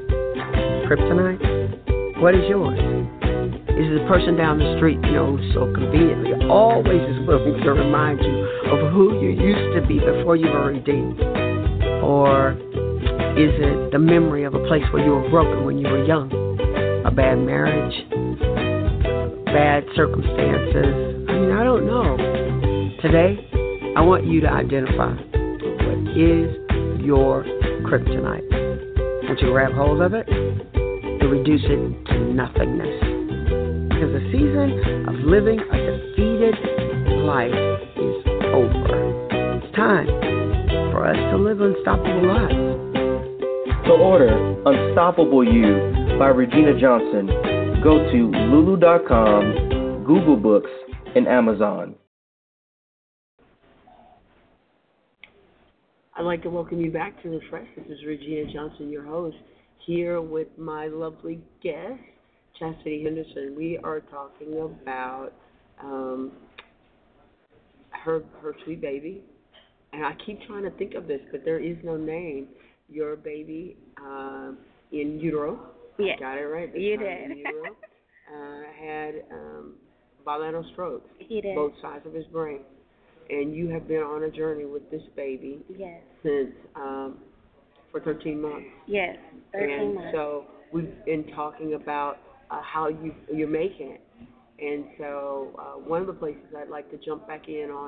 S8: Kryptonite? What is yours? Is it the person down the street, you know, who so conveniently always is willing to remind you of who you used to be before you were redeemed? Or is it the memory of a place where you were broken when you were young? A bad marriage? Bad circumstances? I mean, I don't know. Today, I want you to identify what is your kryptonite. I want you to grab hold of it and reduce it to nothingness. Because the season of living a defeated life is over. It's time for us to live unstoppable lives.
S7: To order Unstoppable You by Regina Johnson, go to lulu dot com, Google Books, and Amazon.
S4: I'd like to welcome you back to Refresh. This is Regina Johnson, your host, here with my lovely guest, Chastity Henderson. We are talking about um, her her sweet baby, and I keep trying to think of this, but there is no name. Your baby uh, in utero.
S5: Yes.
S4: I got it right.
S5: You
S4: did.
S5: did.
S4: Utero, uh, had um, bilateral strokes.
S5: He did.
S4: Both sides of his brain, and you have been on a journey with this baby.
S5: Yes.
S4: Since um, for thirteen months.
S5: Yes, thirteen
S4: and
S5: months.
S4: So we've been talking about uh, how you you're making it, and so uh, one of the places I'd like to jump back in on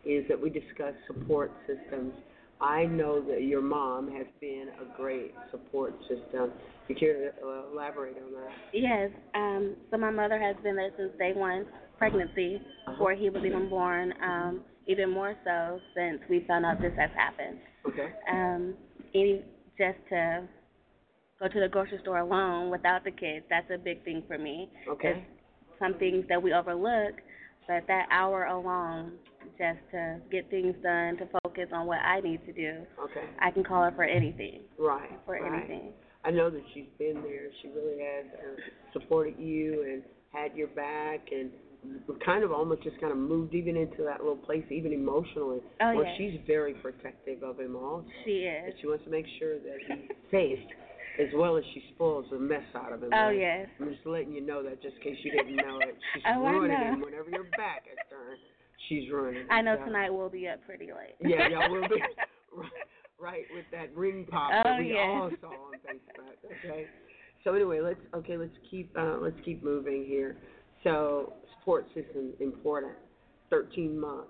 S4: is that we discuss support systems. I know that your mom has been a great support system. You care to uh, elaborate on that?
S5: Yes. Um, so my mother has been there since day one, pregnancy, before he was even born. Um, even more so since we found out this has happened.
S4: Okay.
S5: Um, any, just to go to the grocery store alone without the kids, that's a big thing for me.
S4: Okay.
S5: It's some things that we overlook, but that hour alone, just to get things done, to focus on what I need to do.
S4: Okay.
S5: I can call her for anything.
S4: Right.
S5: For
S4: right.
S5: anything.
S4: I know that she's been there. She really has uh, supported you and had your back, and kind of almost just kind of moved even into that little place, even emotionally,
S5: oh,
S4: where
S5: yes.
S4: she's very protective of him also.
S5: She is.
S4: And she wants to make sure that he's safe, as well as she spoils the mess out of him.
S5: Oh,
S4: right?
S5: yes.
S4: I'm just letting you know that just in case you didn't know it. She's
S5: oh,
S4: ruining
S5: I know.
S4: him whenever your back is turned. She's ruining
S5: I know
S4: so.
S5: tonight we'll be up pretty late.
S4: Yeah, yeah, we'll be. Right, right, with that ring pop
S5: oh,
S4: that we
S5: yes.
S4: all saw on Facebook. Okay. So anyway, let's okay, let's keep uh, let's keep moving here. So support system important. Thirteen months.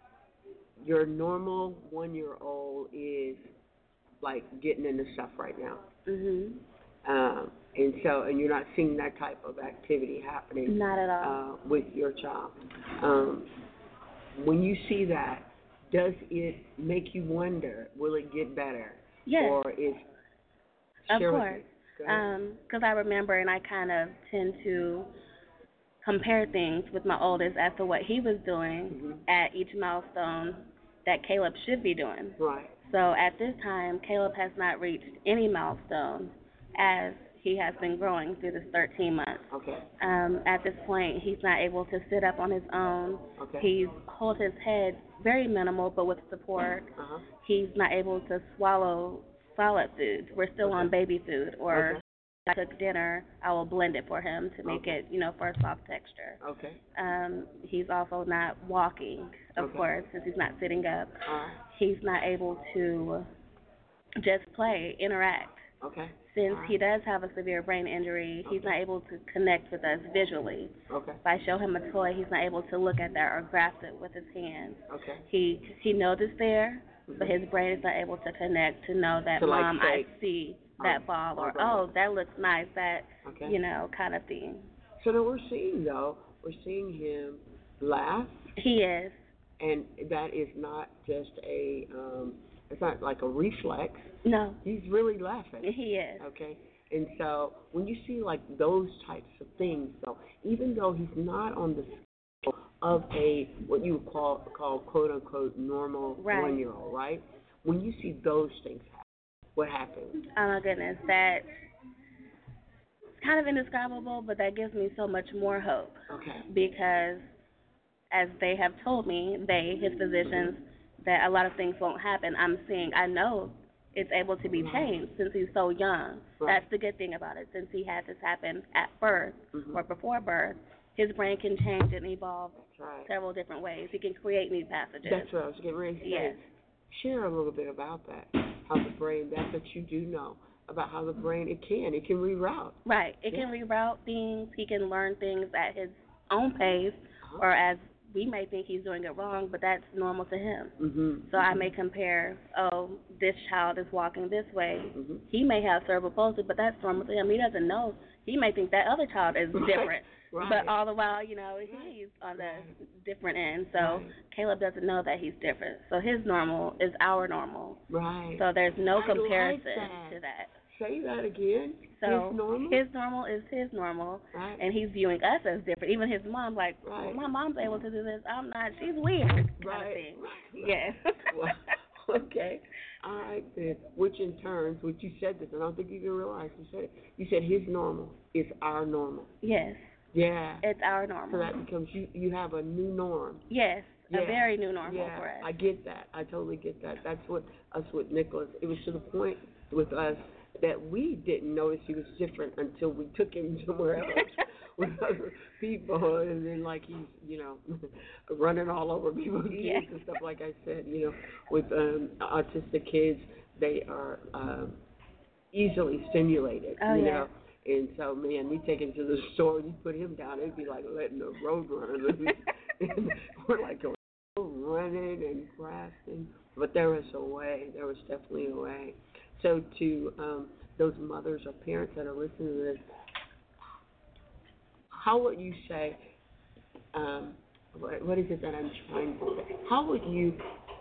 S4: Your normal one year old is like getting into stuff right now.
S5: Mhm.
S4: Um, and so and you're not seeing that type of activity happening.
S5: Not at all.
S4: Uh, with your child. Um, when you see that, does it make you wonder? Will it get better?
S5: Yes.
S4: Or is
S5: of
S4: share
S5: course. Because um, I remember, and I kind of tend to compare things with my oldest as to what he was doing
S4: mm-hmm.
S5: at each milestone that Caleb should be doing.
S4: Right.
S5: So at this time, Caleb has not reached any milestone as he has been growing through this thirteen months.
S4: Okay.
S5: Um, at this point, he's not able to sit up on his own.
S4: Okay.
S5: He's hold his head very minimal, but with support.
S4: Uh-huh.
S5: He's not able to swallow solid foods. We're still
S4: okay.
S5: on baby food. Or
S4: okay.
S5: I cook dinner, I will blend it for him to make
S4: okay.
S5: it, you know, for a soft texture.
S4: Okay.
S5: Um, he's also not walking, of
S4: okay.
S5: course, since he's not sitting up.
S4: Uh,
S5: he's not able to just play, interact.
S4: Okay.
S5: Since
S4: right.
S5: he does have a severe brain injury,
S4: okay.
S5: he's not able to connect with us visually.
S4: Okay.
S5: If I show him a toy, he's not able to look at that or grasp it with his hands.
S4: Okay.
S5: He he knows it's there,
S4: mm-hmm.
S5: but his brain is not able to connect to know that,
S4: to, like,
S5: Mom,
S4: say,
S5: I see that
S4: oh,
S5: ball, or,
S4: okay.
S5: oh, that looks nice, that,
S4: okay.
S5: you know, kind of thing.
S4: So now we're seeing, though, we're seeing him laugh.
S5: He is.
S4: And that is not just a, um, it's not like a reflex.
S5: No.
S4: He's really laughing.
S5: He is.
S4: Okay. And so when you see like those types of things, though, even though he's not on the scale of a, what you would call, call quote unquote normal
S5: right.
S4: one year old, right? When you see those things happen, what happens?
S5: Oh my goodness, that it's kind of indescribable, but that gives me so much more hope.
S4: Okay.
S5: Because as they have told me, they, his physicians, that a lot of things won't happen. I'm seeing, I know it's able to be changed since he's so young.
S4: Right.
S5: That's the good thing about it. Since he had this happen at birth
S4: mm-hmm.
S5: or before birth, his brain can change and evolve
S4: right.
S5: several different ways. He can create new passages.
S4: That's what I was getting ready to say.
S5: Yes.
S4: Share a little bit about that, how the brain, that's what you do know, about how the brain, it can, it can reroute.
S5: Right. It
S4: yeah.
S5: can reroute things. He can learn things at his own pace
S4: uh-huh.
S5: or as we may think he's doing it wrong, but that's normal to him.
S4: Mm-hmm.
S5: So
S4: mm-hmm.
S5: I may compare, oh, this child is walking this way.
S4: Mm-hmm.
S5: He may have cerebral palsy, but that's normal to him. He doesn't know. He may think that other child is
S4: right.
S5: different.
S4: Right.
S5: But all the while, you know, he's on the
S4: right.
S5: different end. So
S4: right.
S5: Caleb doesn't know that he's different. So his normal is our normal.
S4: Right.
S5: So there's no
S4: I
S5: comparison
S4: like that.
S5: to that.
S4: Say that again.
S5: So
S4: his normal?
S5: His normal is his normal,
S4: right.
S5: and he's viewing us as different. Even his mom's like,
S4: right.
S5: well, my mom's able to do this. I'm not. She's weird. Kind
S4: right.
S5: of thing.
S4: Right.
S5: Yeah.
S4: Well, okay. All right then. Which in turns, which you said this, and I don't think you even realize you said it. You said his normal is our normal.
S5: Yes.
S4: Yeah.
S5: It's our normal.
S4: So that becomes you. You have a new norm.
S5: Yes.
S4: Yeah.
S5: A very new normal
S4: yeah,
S5: for us.
S4: I get that. I totally get that. That's what us with Nicholas. It was to the point with us that we didn't notice he was different until we took him somewhere else with other people, and then like he's, you know, running all over people's kids
S5: yeah.
S4: and stuff. Like I said, you know, with um, autistic kids, they are um, easily stimulated.
S5: Oh,
S4: you
S5: yeah.
S4: know. And so, man, we take him to the store and you put him down. It'd be like letting a road runner loose. And we're like going, oh, running and grasping, but there was a way. There was definitely a way. So to um, those mothers or parents that are listening to this, how would you say, um, what, what is it that I'm trying to say? How would you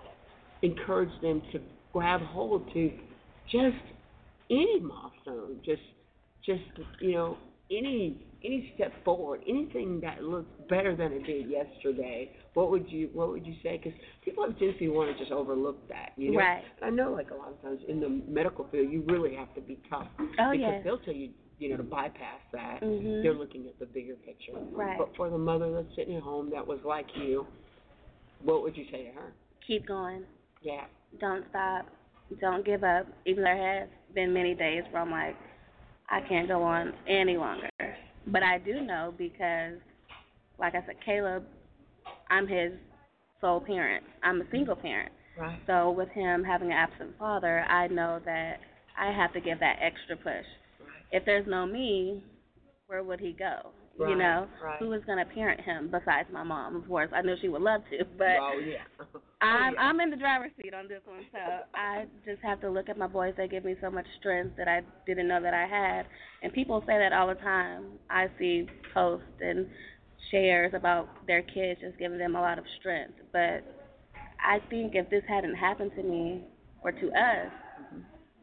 S4: encourage them to grab hold to just any milestone, just, just you know, any any step forward, anything that looks better than it did yesterday? What would you What would you say? Because people have tendency want to just overlook that, you know.
S5: Right.
S4: I know, like a lot of times in the medical field, you really have to be tough.
S5: Oh,
S4: because
S5: yes.
S4: they'll tell you, you know, to bypass that.
S5: Mm-hmm.
S4: They're looking at the bigger picture.
S5: Right.
S4: But for the mother that's sitting at home that was like you, what would you say to her?
S5: Keep going.
S4: Yeah.
S5: Don't stop. Don't give up. Even there has been many days where I'm like, I can't go on any longer. But I do know because, like I said, Caleb, I'm his sole parent. I'm a single parent.
S4: Right.
S5: So with him having an absent father, I know that I have to give that extra push.
S4: Right.
S5: If there's no me, where would he go?
S4: Right,
S5: you know,
S4: right.
S5: who is going to parent him besides my mom? Of course, I know she would love to, but
S4: oh, yeah. oh,
S5: I'm
S4: yeah.
S5: I'm in the driver's seat on this one. So I just have to look at my boys. They give me so much strength that I didn't know that I had. And people say that all the time. I see posts and shares about their kids just giving them a lot of strength. But I think if this hadn't happened to me or to us,
S4: mm-hmm.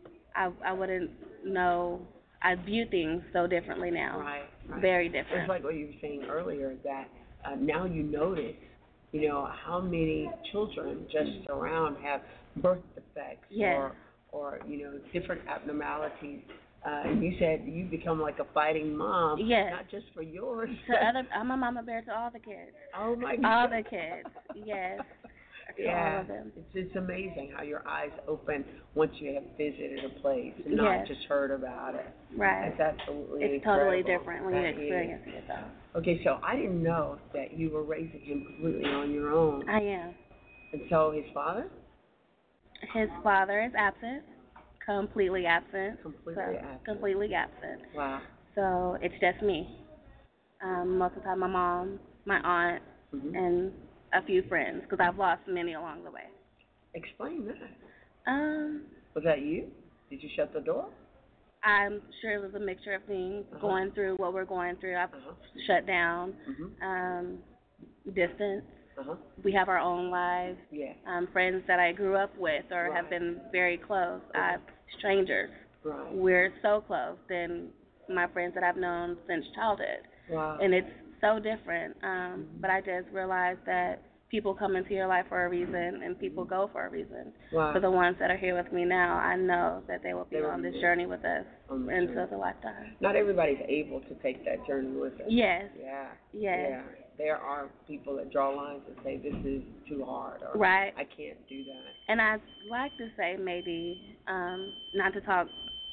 S5: I I wouldn't know. I view things so differently now.
S4: Right, right.
S5: Very different.
S4: It's like what you were saying earlier, that uh, now you notice, you know, how many children just around have birth defects
S5: yes.
S4: or, or, you know, different abnormalities. Uh, and you said you become like a fighting mom,
S5: yes.
S4: not just for yours.
S5: To other, I'm a mama bear to all the kids.
S4: Oh, my God.
S5: All the kids, yes.
S4: Yeah,
S5: all of them.
S4: It's, it's amazing how your eyes open once you have visited a place and not
S5: yes.
S4: just heard about it.
S5: Right.
S4: That's absolutely
S5: It's
S4: incredible.
S5: totally different when
S4: that
S5: you experience is. it, though.
S4: Okay, so I didn't know that you were raising him completely on your own.
S5: I am.
S4: And so his father?
S5: His father is absent, completely absent.
S4: Completely
S5: so,
S4: absent.
S5: Completely absent.
S4: Wow.
S5: So it's just me. Um, most of the time, my mom, my aunt,
S4: mm-hmm.
S5: and a few friends, because I've lost many along the way.
S4: Explain that.
S5: Um,
S4: was that you? Did you shut the door?
S5: I'm sure it was a mixture of things,
S4: uh-huh.
S5: going through what we're going through. I've
S4: uh-huh.
S5: shut down,
S4: mm-hmm.
S5: um, distance.
S4: Uh-huh.
S5: We have our own lives.
S4: Yeah.
S5: Um, friends that I grew up with or
S4: right.
S5: have been very close.
S4: Uh-huh.
S5: Uh, strangers.
S4: Right.
S5: We're so close than my friends that I've known since childhood.
S4: Wow.
S5: And it's so different. Um,
S4: mm-hmm.
S5: But I just realized that people come into your life for a reason, and people go for a reason.
S4: Wow.
S5: For the ones that are here with me now, I know that they will be
S4: they
S5: on this journey with us until the lifetime.
S4: Not everybody's able to take that journey with us.
S5: Yes.
S4: Yeah.
S5: Yes.
S4: Yeah. There are people that draw lines and say, this is too hard, or
S5: right.
S4: I can't do that.
S5: And I'd like to say maybe, um, not to talk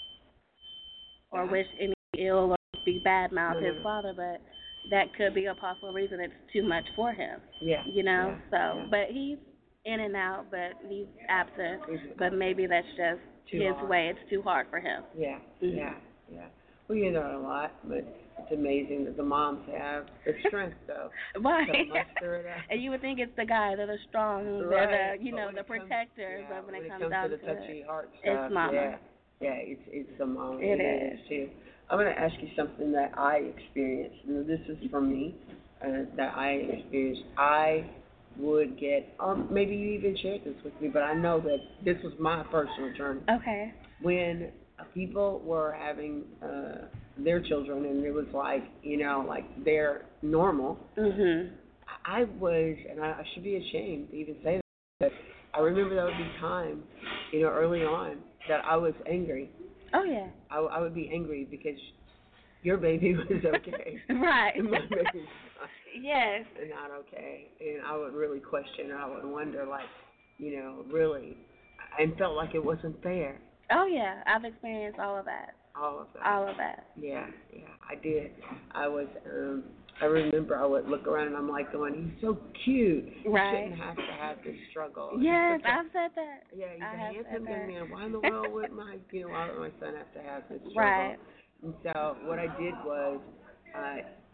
S5: or
S4: yeah.
S5: wish any ill or be bad mouth
S4: no, no,
S5: his
S4: no.
S5: father, but that could be a possible reason it's too much for him.
S4: Yeah.
S5: You know?
S4: Yeah.
S5: So,
S4: yeah.
S5: but he's in and out, but he's absent.
S4: He's
S5: but maybe that's just
S4: too
S5: his
S4: hard.
S5: way. It's too hard for him.
S4: Yeah.
S5: Mm-hmm.
S4: Yeah. Yeah. Well, you know a lot, but it's amazing that the moms have the strength, though,
S5: right.
S4: to muster it out.
S5: And you would think it's the guy that are strong,
S4: right.
S5: they're the, you
S4: but
S5: know, the
S4: comes,
S5: protectors,
S4: yeah,
S5: but when,
S4: when
S5: it comes,
S4: comes
S5: down
S4: to the
S5: to
S4: touchy
S5: it,
S4: heart stuff,
S5: it's mama.
S4: Yeah. Yeah, it's it's the mom.
S5: It,
S4: it
S5: is.
S4: is too. I'm going to ask you something that I experienced. And this is from me, uh, that I experienced. I would get, or maybe you even shared this with me, but I know that this was my personal journey.
S5: Okay.
S4: When uh, people were having uh, their children, and it was like, you know, like they're normal.
S5: Mhm.
S4: I was, and I, I should be ashamed to even say that, but I remember there would be times, you know, early on that I was angry.
S5: Oh, yeah.
S4: I, I would be angry because your baby was okay.
S5: right.
S4: And my baby was
S5: yes.
S4: not okay. And I would really question, and I would wonder, like, you know, really, and felt like it wasn't fair.
S5: Oh, yeah. I've experienced all of that.
S4: All of that.
S5: All of that.
S4: Yeah, yeah, I did. I was, um, I remember I would look around and I'm like going, he's so cute.
S5: Right.
S4: He shouldn't have to have this struggle.
S5: Yes,
S4: a,
S5: I've said that.
S4: Yeah, he's
S5: I
S4: a
S5: have
S4: handsome
S5: said
S4: young man. Why in the world would my, you know, why would my son have to have this struggle?
S5: Right.
S4: And so what I did was, uh,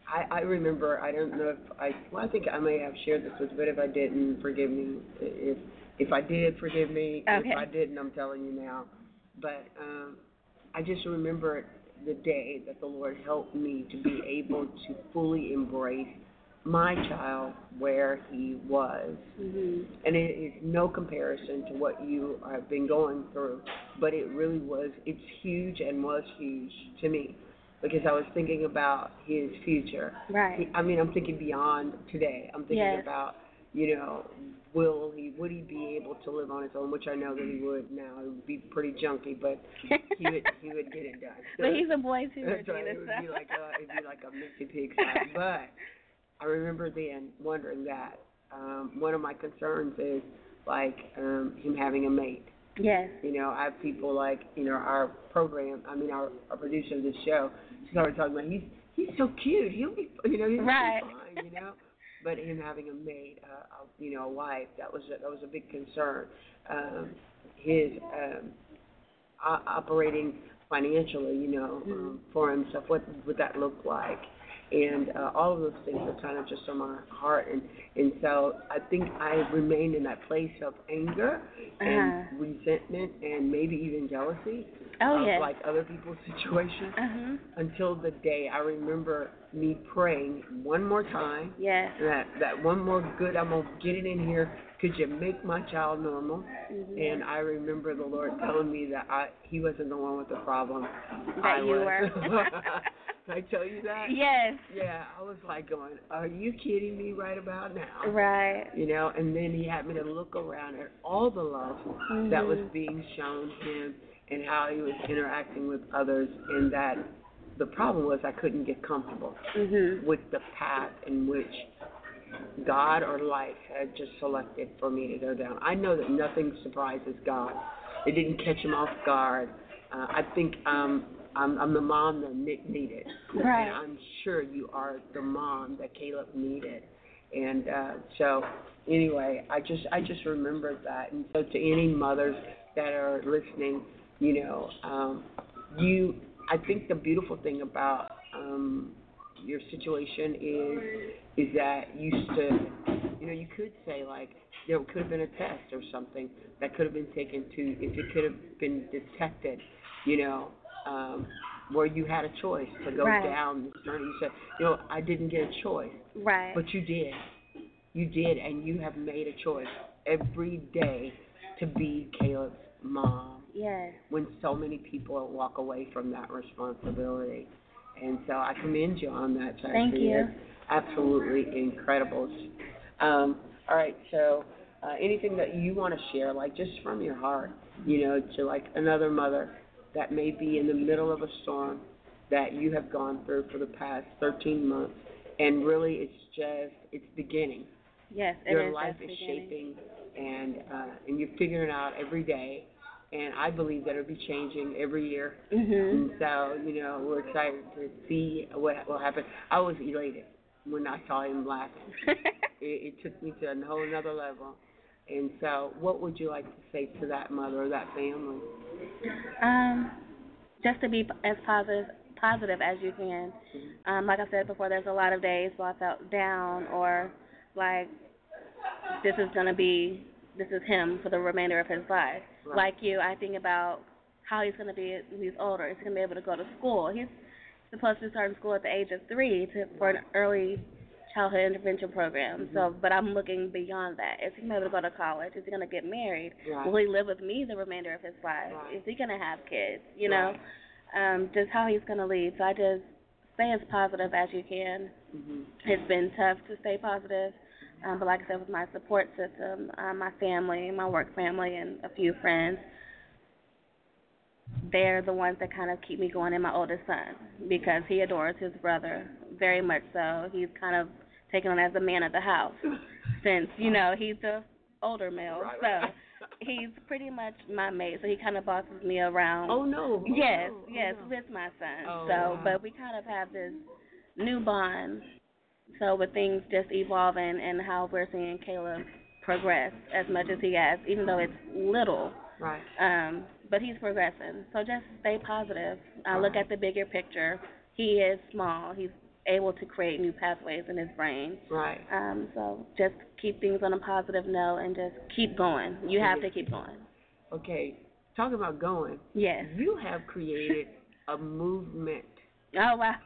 S4: I, I remember, I don't know if I, well, I think I may have shared this with you, but if I didn't, forgive me. If if I did, forgive me.
S5: Okay.
S4: If I didn't, I'm telling you now. But um, I just remember the day that the Lord helped me to be able to fully embrace my child where he was.
S5: Mm-hmm.
S4: And it is no comparison to what you have been going through, but it really was, it's huge and was huge to me. Because I was thinking about his future.
S5: Right.
S4: I mean, I'm thinking beyond today. I'm thinking
S5: yes.
S4: about, you know, will he, would he be able to live on his own? Which I know that he would now. It would be pretty junky, but he would, he would get it done.
S5: But he's a boy too.
S4: That's right. It would be like a, it'd be like a Missy Pig song. But I remember then wondering that. Um, one of my concerns is like um, him having a mate.
S5: Yes.
S4: You know, I have people like, you know, our program, I mean, our, our producer of this show, she started talking about, he's he's so cute, he'll be, you know, he'll
S5: right.
S4: be fine, you know. But him having a mate, uh, a, you know, a wife, that was a, that was a big concern. Um, his um, o- operating financially, you know,
S5: mm-hmm.
S4: um, for himself, what would that look like? And uh, all of those things are kind of just on my heart. And, and so I think I remained in that place of anger and
S5: uh-huh.
S4: resentment and maybe even jealousy
S5: oh,
S4: of
S5: yes.
S4: like other people's situations
S5: uh-huh.
S4: until the day I remember me praying one more time.
S5: Yes.
S4: That, that one more good, I'm going to get it in here. Could you make my child normal?
S5: Mm-hmm.
S4: And I remember the Lord telling me that I, he wasn't the one with the problem.
S5: That
S4: I
S5: you
S4: was.
S5: were.
S4: Did I tell you that?
S5: Yes.
S4: Yeah, I was like going, are you kidding me right about now?
S5: Right.
S4: You know, and then he had me to look around at all the love
S5: mm-hmm.
S4: that was being shown him and how he was interacting with others, and that the problem was I couldn't get comfortable
S5: mm-hmm.
S4: with the path in which God or life had just selected for me to go down. I know that nothing surprises God. It didn't catch him off guard. Uh, I think um, I'm, I'm the mom that Nick needed.
S5: Right.
S4: And I'm sure you are the mom that Caleb needed. And uh, so, anyway, I just I just remembered that. And so, to any mothers that are listening, you know, um, you. I think the beautiful thing about um, your situation is is that you stood. You know, you could say like there could have been a test or something that could have been taken to if it could have been detected. You know. Um, where you had a choice to go
S5: right.
S4: down this journey. You said, you know, I didn't get a choice.
S5: Right.
S4: But you did. You did, and you have made a choice every day to be Caleb's mom.
S5: Yes.
S4: When so many people walk away from that responsibility. And so I commend you on that, Chelsea.
S5: Thank you.
S4: It's absolutely incredible. Um, all right, so uh, anything that you want to share, like just from your heart, you know, to like another mother that may be in the middle of a storm that you have gone through for the past thirteen months, and really it's just, it's beginning.
S5: Yes, it
S4: Your
S5: is
S4: life is
S5: beginning.
S4: shaping, and uh, and you're figuring it out every day, and I believe that it'll be changing every year.
S5: Mm-hmm.
S4: And so, you know, we're excited to see what will happen. I was elated when I saw him laughing. it, it took me to a whole another level. And so, what would you like to say to that mother or that family?
S5: Um, just to be as positive positive as you can. Um, like I said before, there's a lot of days where I felt down or like this is gonna be this is him for the remainder of his life.
S4: Right.
S5: Like you, I think about how he's gonna be when he's older. Is he gonna be able to go to school? He's supposed to start school at the age of three to for an early childhood intervention program.
S4: Mm-hmm.
S5: So, but I'm looking beyond that. Is he going to be able to go to college? Is he going to get married?
S4: Right.
S5: Will he live with me the remainder of his life?
S4: Right.
S5: Is he going to have kids? You know,
S4: right.
S5: um, just how he's going to lead. So I just stay as positive as you can.
S4: Mm-hmm.
S5: It's been tough to stay positive, um, but like I said, with my support system, uh, my family, my work family, and a few friends, they're the ones that kind of keep me going, and my oldest son, because he adores his brother very much so. He's kind of taken on as the man of the house since, you know, he's the older male.
S4: Right,
S5: so
S4: right.
S5: he's pretty much my mate, so he kind of bosses me around.
S4: Oh, no. Oh,
S5: yes,
S4: no.
S5: yes,
S4: oh, no.
S5: with my son.
S4: Oh,
S5: so,
S4: wow.
S5: But we kind of have this new bond. So with things just evolving and how we're seeing Caleb progress as much as he has, even though it's little.
S4: Right.
S5: Um, but he's progressing. So just stay positive. I look at the bigger picture. He is small. He's able to create new pathways in his brain.
S4: Right.
S5: Um, so just keep things on a positive note and just keep going. You have to keep going.
S4: Okay. Talking about going.
S5: Yes.
S4: You have created a movement.
S5: Oh, wow.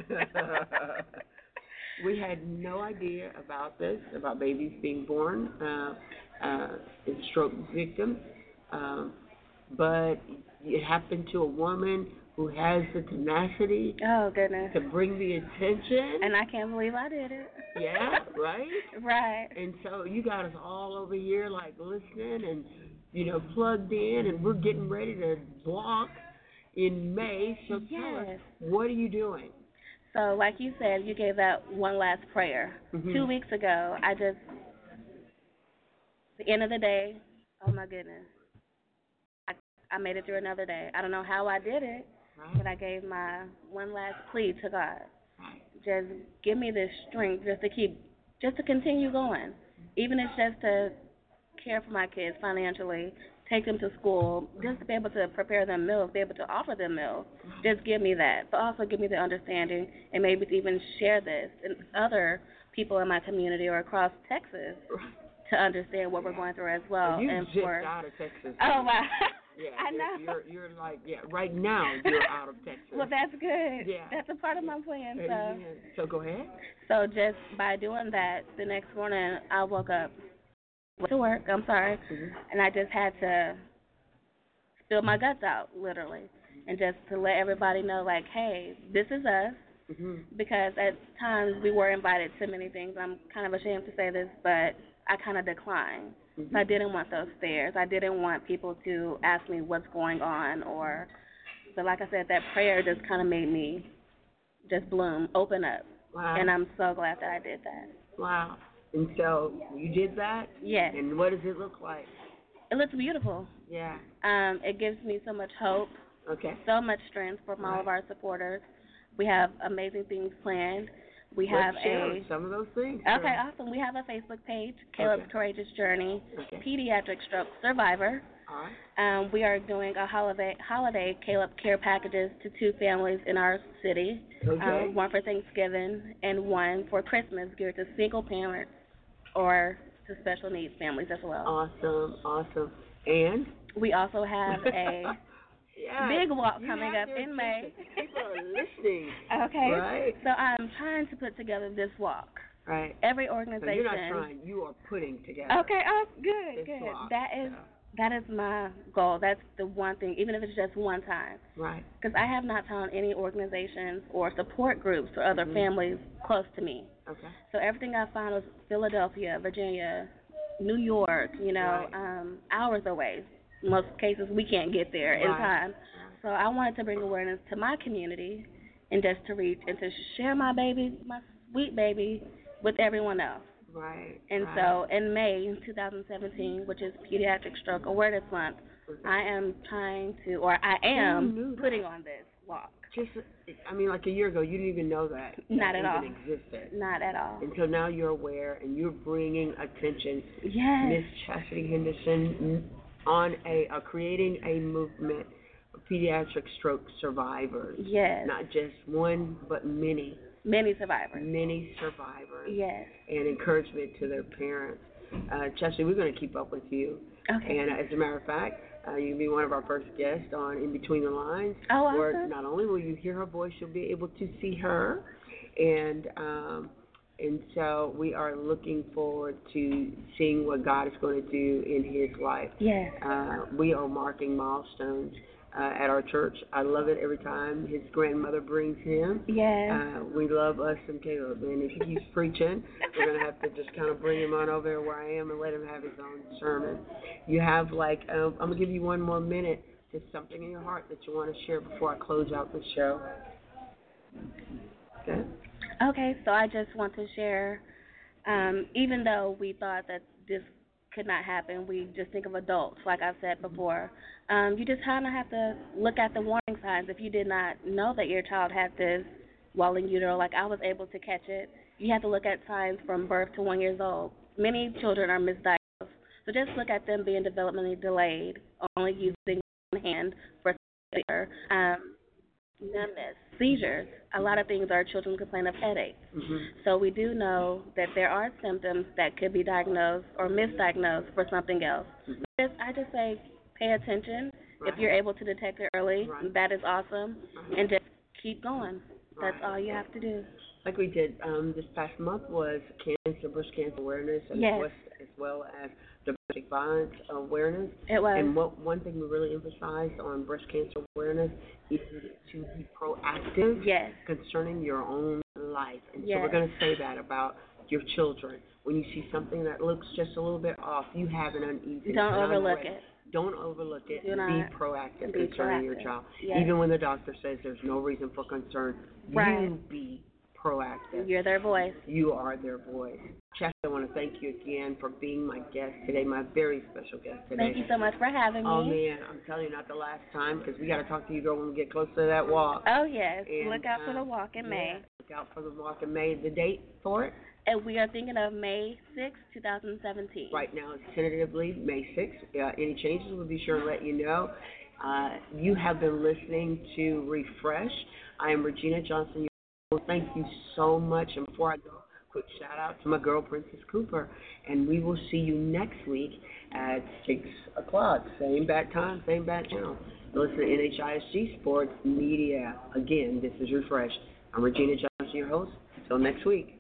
S4: We had no idea about this, about babies being born uh, uh, as stroke victims, um, but it happened to a woman who has the tenacity
S5: oh, goodness.
S4: to bring the attention.
S5: And I can't believe I did it.
S4: Yeah, right?
S5: Right.
S4: And so you got us all over here, like, listening and, you know, plugged in, and we're getting ready to walk in May. So
S5: yes.
S4: tell us, what are you doing?
S5: So, like you said, you gave that one last prayer.
S4: Mm-hmm.
S5: Two weeks ago, I just, the end of the day, oh my goodness, I, I made it through another day. I don't know how I did it,
S4: right.
S5: but I gave my one last plea to God.
S4: Right.
S5: Just give me the strength just to keep, just to continue going. Even if it's just to care for my kids financially, take them to school, just to be able to prepare them meals, be able to offer them meals. Just give me that. But also give me the understanding and maybe to even share this and other people in my community or across Texas to understand what we're going through as well.
S4: You
S5: and
S4: just
S5: for,
S4: out of Texas.
S5: Oh, wow.
S4: Yeah,
S5: I
S4: you're,
S5: know.
S4: You're, you're like, yeah, right now you're out of Texas.
S5: Well, that's good.
S4: Yeah.
S5: That's a part of my plan. So,
S4: Amen. So go ahead.
S5: So just by doing that, the next morning I woke up to work, I'm sorry,
S4: mm-hmm.
S5: and I just had to spill my guts out, literally, and just to let everybody know, like, hey, this is us,
S4: mm-hmm.
S5: because at times we were invited to many things. I'm kind of ashamed to say this, but I kind of declined.
S4: Mm-hmm.
S5: So I didn't want those stares. I didn't want people to ask me what's going on, or, so like I said, that prayer just kind of made me just bloom, open up,
S4: wow.
S5: and I'm so glad that I did that.
S4: Wow. And so you did that?
S5: Yes.
S4: And what does it look like?
S5: It looks beautiful.
S4: Yeah.
S5: Um, it gives me so much hope.
S4: Okay.
S5: So much strength from
S4: right.
S5: all of our supporters. We have amazing things planned. We
S4: Let's
S5: have
S4: share
S5: a
S4: some of those things.
S5: Okay,
S4: sure.
S5: awesome. We have a Facebook page, Caleb's
S4: okay.
S5: Courageous Journey,
S4: okay.
S5: Pediatric Stroke Survivor.
S4: All right.
S5: Um, we are doing a holiday holiday Caleb Care packages to two families in our city.
S4: Okay.
S5: Um, one for Thanksgiving and one for Christmas, geared to single parents or to special needs families as well.
S4: Awesome, awesome. And
S5: we also have a
S4: yeah,
S5: big walk coming up in May.
S4: People are listening.
S5: Okay.
S4: Right.
S5: So I'm trying to put together this walk.
S4: Right.
S5: Every organization.
S4: So you're not trying. You are putting together.
S5: Okay. Oh, good.
S4: This
S5: good.
S4: walk,
S5: that is
S4: so.
S5: that is my goal. That's the one thing, even if it's just one time.
S4: Right.
S5: Because I have not found any organizations or support groups or other
S4: mm-hmm.
S5: families close to me.
S4: Okay.
S5: So everything I found was Philadelphia, Virginia, New York. You know,
S4: right.
S5: um, hours away. In most cases, we can't get there
S4: right.
S5: in time. So I wanted to bring awareness to my community and just to reach and to share my baby, my sweet baby, with everyone else.
S4: Right.
S5: And
S4: right.
S5: so in May twenty seventeen, which is Pediatric Stroke Awareness Month,
S4: okay.
S5: I am trying to, or I am putting on this walk.
S4: Just, I mean, like a year ago, you didn't even know that.
S5: Not
S4: that
S5: at all.
S4: even existed.
S5: Not at all.
S4: And so now you're aware and you're bringing attention.
S5: Yes.
S4: Miss Chastity Henderson on a, uh, creating a movement of pediatric stroke survivors.
S5: Yes.
S4: Not just one, but many.
S5: Many survivors.
S4: Many survivors.
S5: Yes.
S4: And encouragement to their parents. Uh, Chastity, we're going to keep up with you.
S5: Okay.
S4: And uh, as a matter of fact, uh, you'll be one of our first guests on In Between the Lines.
S5: Oh, awesome.
S4: Where not only will you hear her voice, you'll be able to see her. And um, and so we are looking forward to seeing what God is going to do in his life.
S5: Yes.
S4: Uh, we are marking milestones uh, at our church. I love it every time his grandmother brings him.
S5: Yes.
S4: Uh, we love us some Caleb. And if he keeps preaching, we're going to have to just kind of bring him on over here where I am and let him have his own sermon. You have like, um, I'm going to give you one more minute. Just something in your heart that you want to share before I close out the show. Okay.
S5: Okay, so I just want to share, um, even though we thought that this could not happen, we just think of adults, like I've said before. Um, you just kind of have to look at the warning signs. If you did not know that your child had this while in utero, like I was able to catch it, you have to look at signs from birth to one years old. Many children are misdiagnosed, so just look at them being developmentally delayed, only using one hand for um, numbness, seizures. A lot of things are children complain of headaches.
S4: Mm-hmm.
S5: So we do know that there are symptoms that could be diagnosed or misdiagnosed for something else.
S4: Mm-hmm.
S5: Just, I just say pay attention.
S4: Right.
S5: If you're able to detect it early,
S4: right.
S5: that is awesome.
S4: Right.
S5: And just keep going. That's
S4: right.
S5: all you have to do.
S4: Like we did um, this past month was cancer, breast cancer awareness, and
S5: yes.
S4: as, well, as well as domestic violence awareness.
S5: It was.
S4: And what one thing we really emphasized on breast cancer awareness is to be proactive
S5: yes.
S4: concerning your own life. And
S5: yes.
S4: so we're going to say that about your children. When you see something that looks just a little bit off, you have an uneasiness.
S5: Don't
S4: an
S5: overlook
S4: unrest.
S5: it.
S4: Don't overlook it.
S5: Do not.
S4: Be proactive
S5: Be
S4: concerning
S5: proactive.
S4: your child.
S5: Yes.
S4: Even when the doctor says there's no reason for concern,
S5: right.
S4: you be proactive.
S5: You're their voice.
S4: You are their voice. Chastity, I want to thank you again for being my guest today, my very special guest today.
S5: Thank you so much for having me.
S4: Oh, man, I'm telling you, not the last time, because we got to talk to you, girl, when we get close to that walk.
S5: Oh, yes.
S4: And,
S5: look out
S4: uh,
S5: for the walk in
S4: yeah,
S5: May.
S4: Look out for the walk in May. The date for it?
S5: And we are thinking of May sixth, twenty seventeen.
S4: Right now, it's tentatively May sixth. Uh, any changes, we'll be sure to let you know. Uh, you have been listening to Refresh. I am Regina Johnson. Thank you so much. And before I go, quick shout out to my girl, Princess Cooper. And we will see you next week at six o'clock. Same bat time, same bat channel. Listen to N H I S G Sports Media. Again, this is Refresh. I'm Regina Johnson, your host. Until next week.